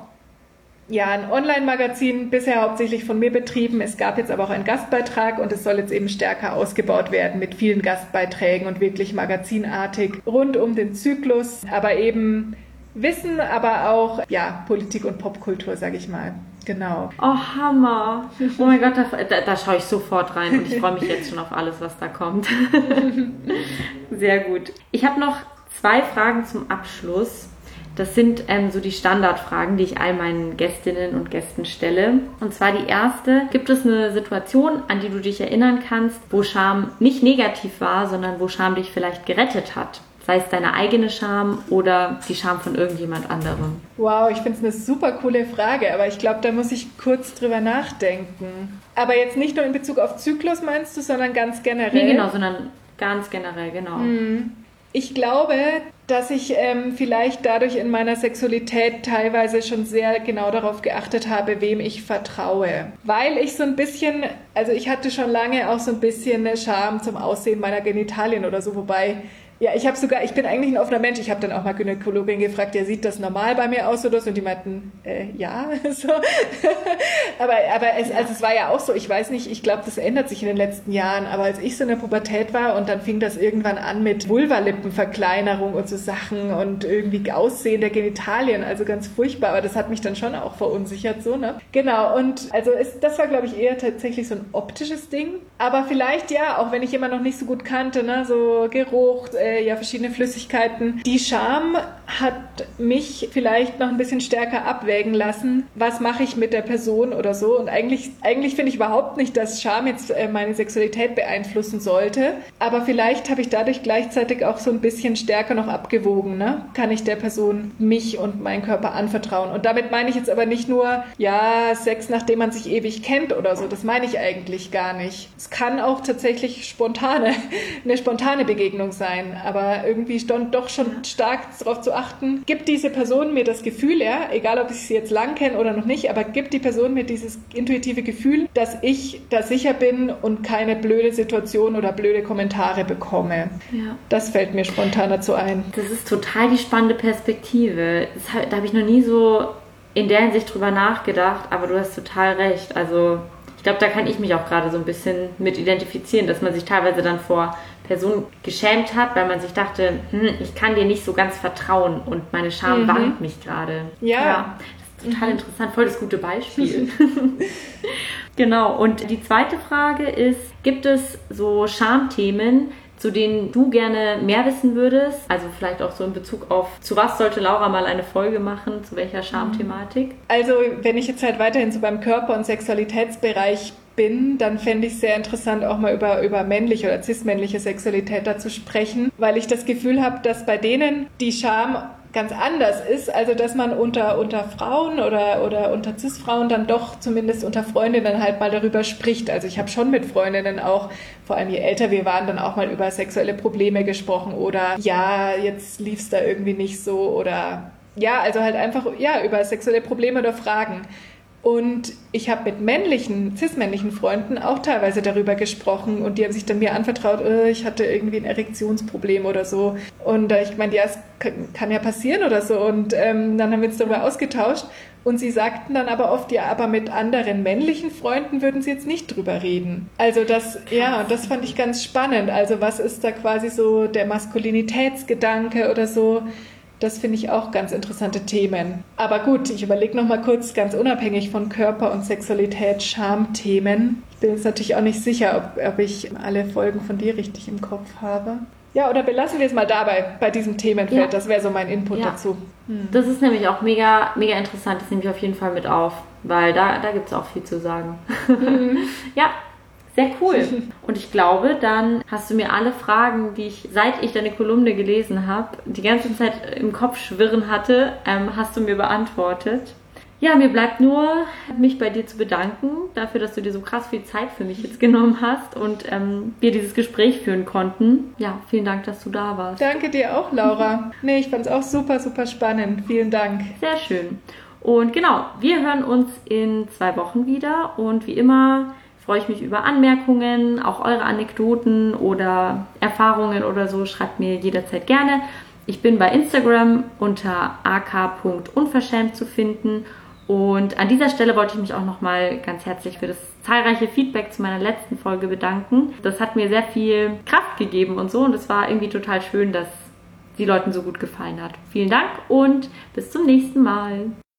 ein Online-Magazin, bisher hauptsächlich von mir betrieben. Es gab jetzt aber auch einen Gastbeitrag und es soll jetzt eben stärker ausgebaut werden mit vielen Gastbeiträgen und wirklich magazinartig rund um den Zyklus, aber eben Wissen, aber auch Politik und Popkultur, sage ich mal. Genau. Oh, Hammer. Oh mein Gott, da schaue ich sofort rein und ich freue mich jetzt schon auf alles, was da kommt. Sehr gut. Ich habe noch 2 Fragen zum Abschluss. Das sind so die Standardfragen, die ich all meinen Gästinnen und Gästen stelle. Und zwar die erste: Gibt es eine Situation, an die du dich erinnern kannst, wo Scham nicht negativ war, sondern wo Scham dich vielleicht gerettet hat? Sei es deine eigene Scham oder die Scham von irgendjemand anderem. Wow, ich finde es eine super coole Frage, aber ich glaube, da muss ich kurz drüber nachdenken. Aber jetzt nicht nur in Bezug auf Zyklus meinst du, sondern ganz generell? Nee, genau, sondern ganz generell, genau. Ich glaube, dass ich vielleicht dadurch in meiner Sexualität teilweise schon sehr genau darauf geachtet habe, wem ich vertraue. Weil ich so ein bisschen, also ich hatte schon lange auch so ein bisschen eine Scham zum Aussehen meiner Genitalien oder so, wobei... Ja, ich bin eigentlich ein offener Mensch. Ich habe dann auch mal Gynäkologin gefragt, sieht das normal bei mir aus oder so? Und die meinten, ja, so. aber es war ja auch so, ich weiß nicht, ich glaube, das ändert sich in den letzten Jahren, aber als ich so in der Pubertät war und dann fing das irgendwann an mit Vulvalippenverkleinerung und so Sachen und irgendwie Aussehen der Genitalien, also ganz furchtbar, aber das hat mich dann schon auch verunsichert, so, ne? Genau, und also das war, glaube ich, eher tatsächlich so ein optisches Ding, aber vielleicht auch wenn ich jemanden noch nicht so gut kannte, ne, so Geruch, verschiedene Flüssigkeiten. Die Scham hat mich vielleicht noch ein bisschen stärker abwägen lassen, was mache ich mit der Person oder so. Und eigentlich finde ich überhaupt nicht, dass Scham jetzt meine Sexualität beeinflussen sollte. Aber vielleicht habe ich dadurch gleichzeitig auch so ein bisschen stärker noch abgewogen. Ne? Kann ich der Person mich und meinen Körper anvertrauen? Und damit meine ich jetzt aber nicht nur, Sex, nachdem man sich ewig kennt oder so. Das meine ich eigentlich gar nicht. Es kann auch tatsächlich eine spontane Begegnung sein. Aber irgendwie doch schon stark darauf zu achten, gibt diese Person mir das Gefühl, egal ob ich sie jetzt lang kenne oder noch nicht, aber gibt die Person mir dieses intuitive Gefühl, dass ich da sicher bin und keine blöde Situation oder blöde Kommentare bekomme. Ja. Das fällt mir spontan dazu ein. Das ist total die spannende Perspektive. Da habe ich noch nie so in der Hinsicht drüber nachgedacht, aber du hast total recht. Also ich glaube, da kann ich mich auch gerade so ein bisschen mit identifizieren, dass man sich teilweise dann vor Person geschämt hat, weil man sich dachte, ich kann dir nicht so ganz vertrauen und meine Scham warnt mich gerade. Ja, das ist total interessant, voll das gute Beispiel. Genau, und die zweite Frage ist, gibt es so Schamthemen, zu denen du gerne mehr wissen würdest? Also vielleicht auch so in Bezug auf, zu was sollte Laura mal eine Folge machen, zu welcher Schamthematik? Also wenn ich jetzt halt weiterhin so beim Körper- und Sexualitätsbereich bin, dann fände ich es sehr interessant, auch mal über männliche oder cis-männliche Sexualität da zu sprechen, weil ich das Gefühl habe, dass bei denen die Scham ganz anders ist, also dass man unter Frauen oder unter Cis-Frauen dann doch zumindest unter Freundinnen halt mal darüber spricht. Also ich habe schon mit Freundinnen auch, vor allem je älter wir waren, dann auch mal über sexuelle Probleme gesprochen oder ja, jetzt lief es da irgendwie nicht so oder ja, also halt einfach ja über sexuelle Probleme oder Fragen. Und ich habe mit männlichen, cis-männlichen Freunden auch teilweise darüber gesprochen und die haben sich dann mir anvertraut, ich hatte irgendwie ein Erektionsproblem oder so. Und ich meine, ja, es kann ja passieren oder so. Und dann haben wir uns darüber ausgetauscht und sie sagten dann aber oft, ja, aber mit anderen männlichen Freunden würden sie jetzt nicht drüber reden. Also das, ja, und das fand ich ganz spannend. Also was ist da quasi so der Maskulinitätsgedanke oder so? Das finde ich auch ganz interessante Themen. Aber gut, ich überlege noch mal kurz, ganz unabhängig von Körper- und Sexualität, Schamthemen. Ich bin jetzt natürlich auch nicht sicher, ob ich alle Folgen von dir richtig im Kopf habe. Ja, oder belassen wir es mal dabei, bei diesem Themenfeld. Ja. Das wäre so mein Input dazu. Das ist nämlich auch mega, mega interessant. Das nehme ich auf jeden Fall mit auf, weil da gibt es auch viel zu sagen. Ja. Sehr cool. Und ich glaube, dann hast du mir alle Fragen, die ich, seit ich deine Kolumne gelesen habe, die ganze Zeit im Kopf schwirren hatte, hast du mir beantwortet. Ja, mir bleibt nur, mich bei dir zu bedanken, dafür, dass du dir so krass viel Zeit für mich jetzt genommen hast und wir dieses Gespräch führen konnten. Ja, vielen Dank, dass du da warst. Danke dir auch, Laura. Nee, ich fand es auch super, super spannend. Vielen Dank. Sehr schön. Und genau, wir hören uns in 2 Wochen wieder und wie immer freue ich mich über Anmerkungen, auch eure Anekdoten oder Erfahrungen oder so. Schreibt mir jederzeit gerne. Ich bin bei Instagram unter ak.unverschämt zu finden. Und an dieser Stelle wollte ich mich auch nochmal ganz herzlich für das zahlreiche Feedback zu meiner letzten Folge bedanken. Das hat mir sehr viel Kraft gegeben und so. Und es war irgendwie total schön, dass die Leuten so gut gefallen hat. Vielen Dank und bis zum nächsten Mal.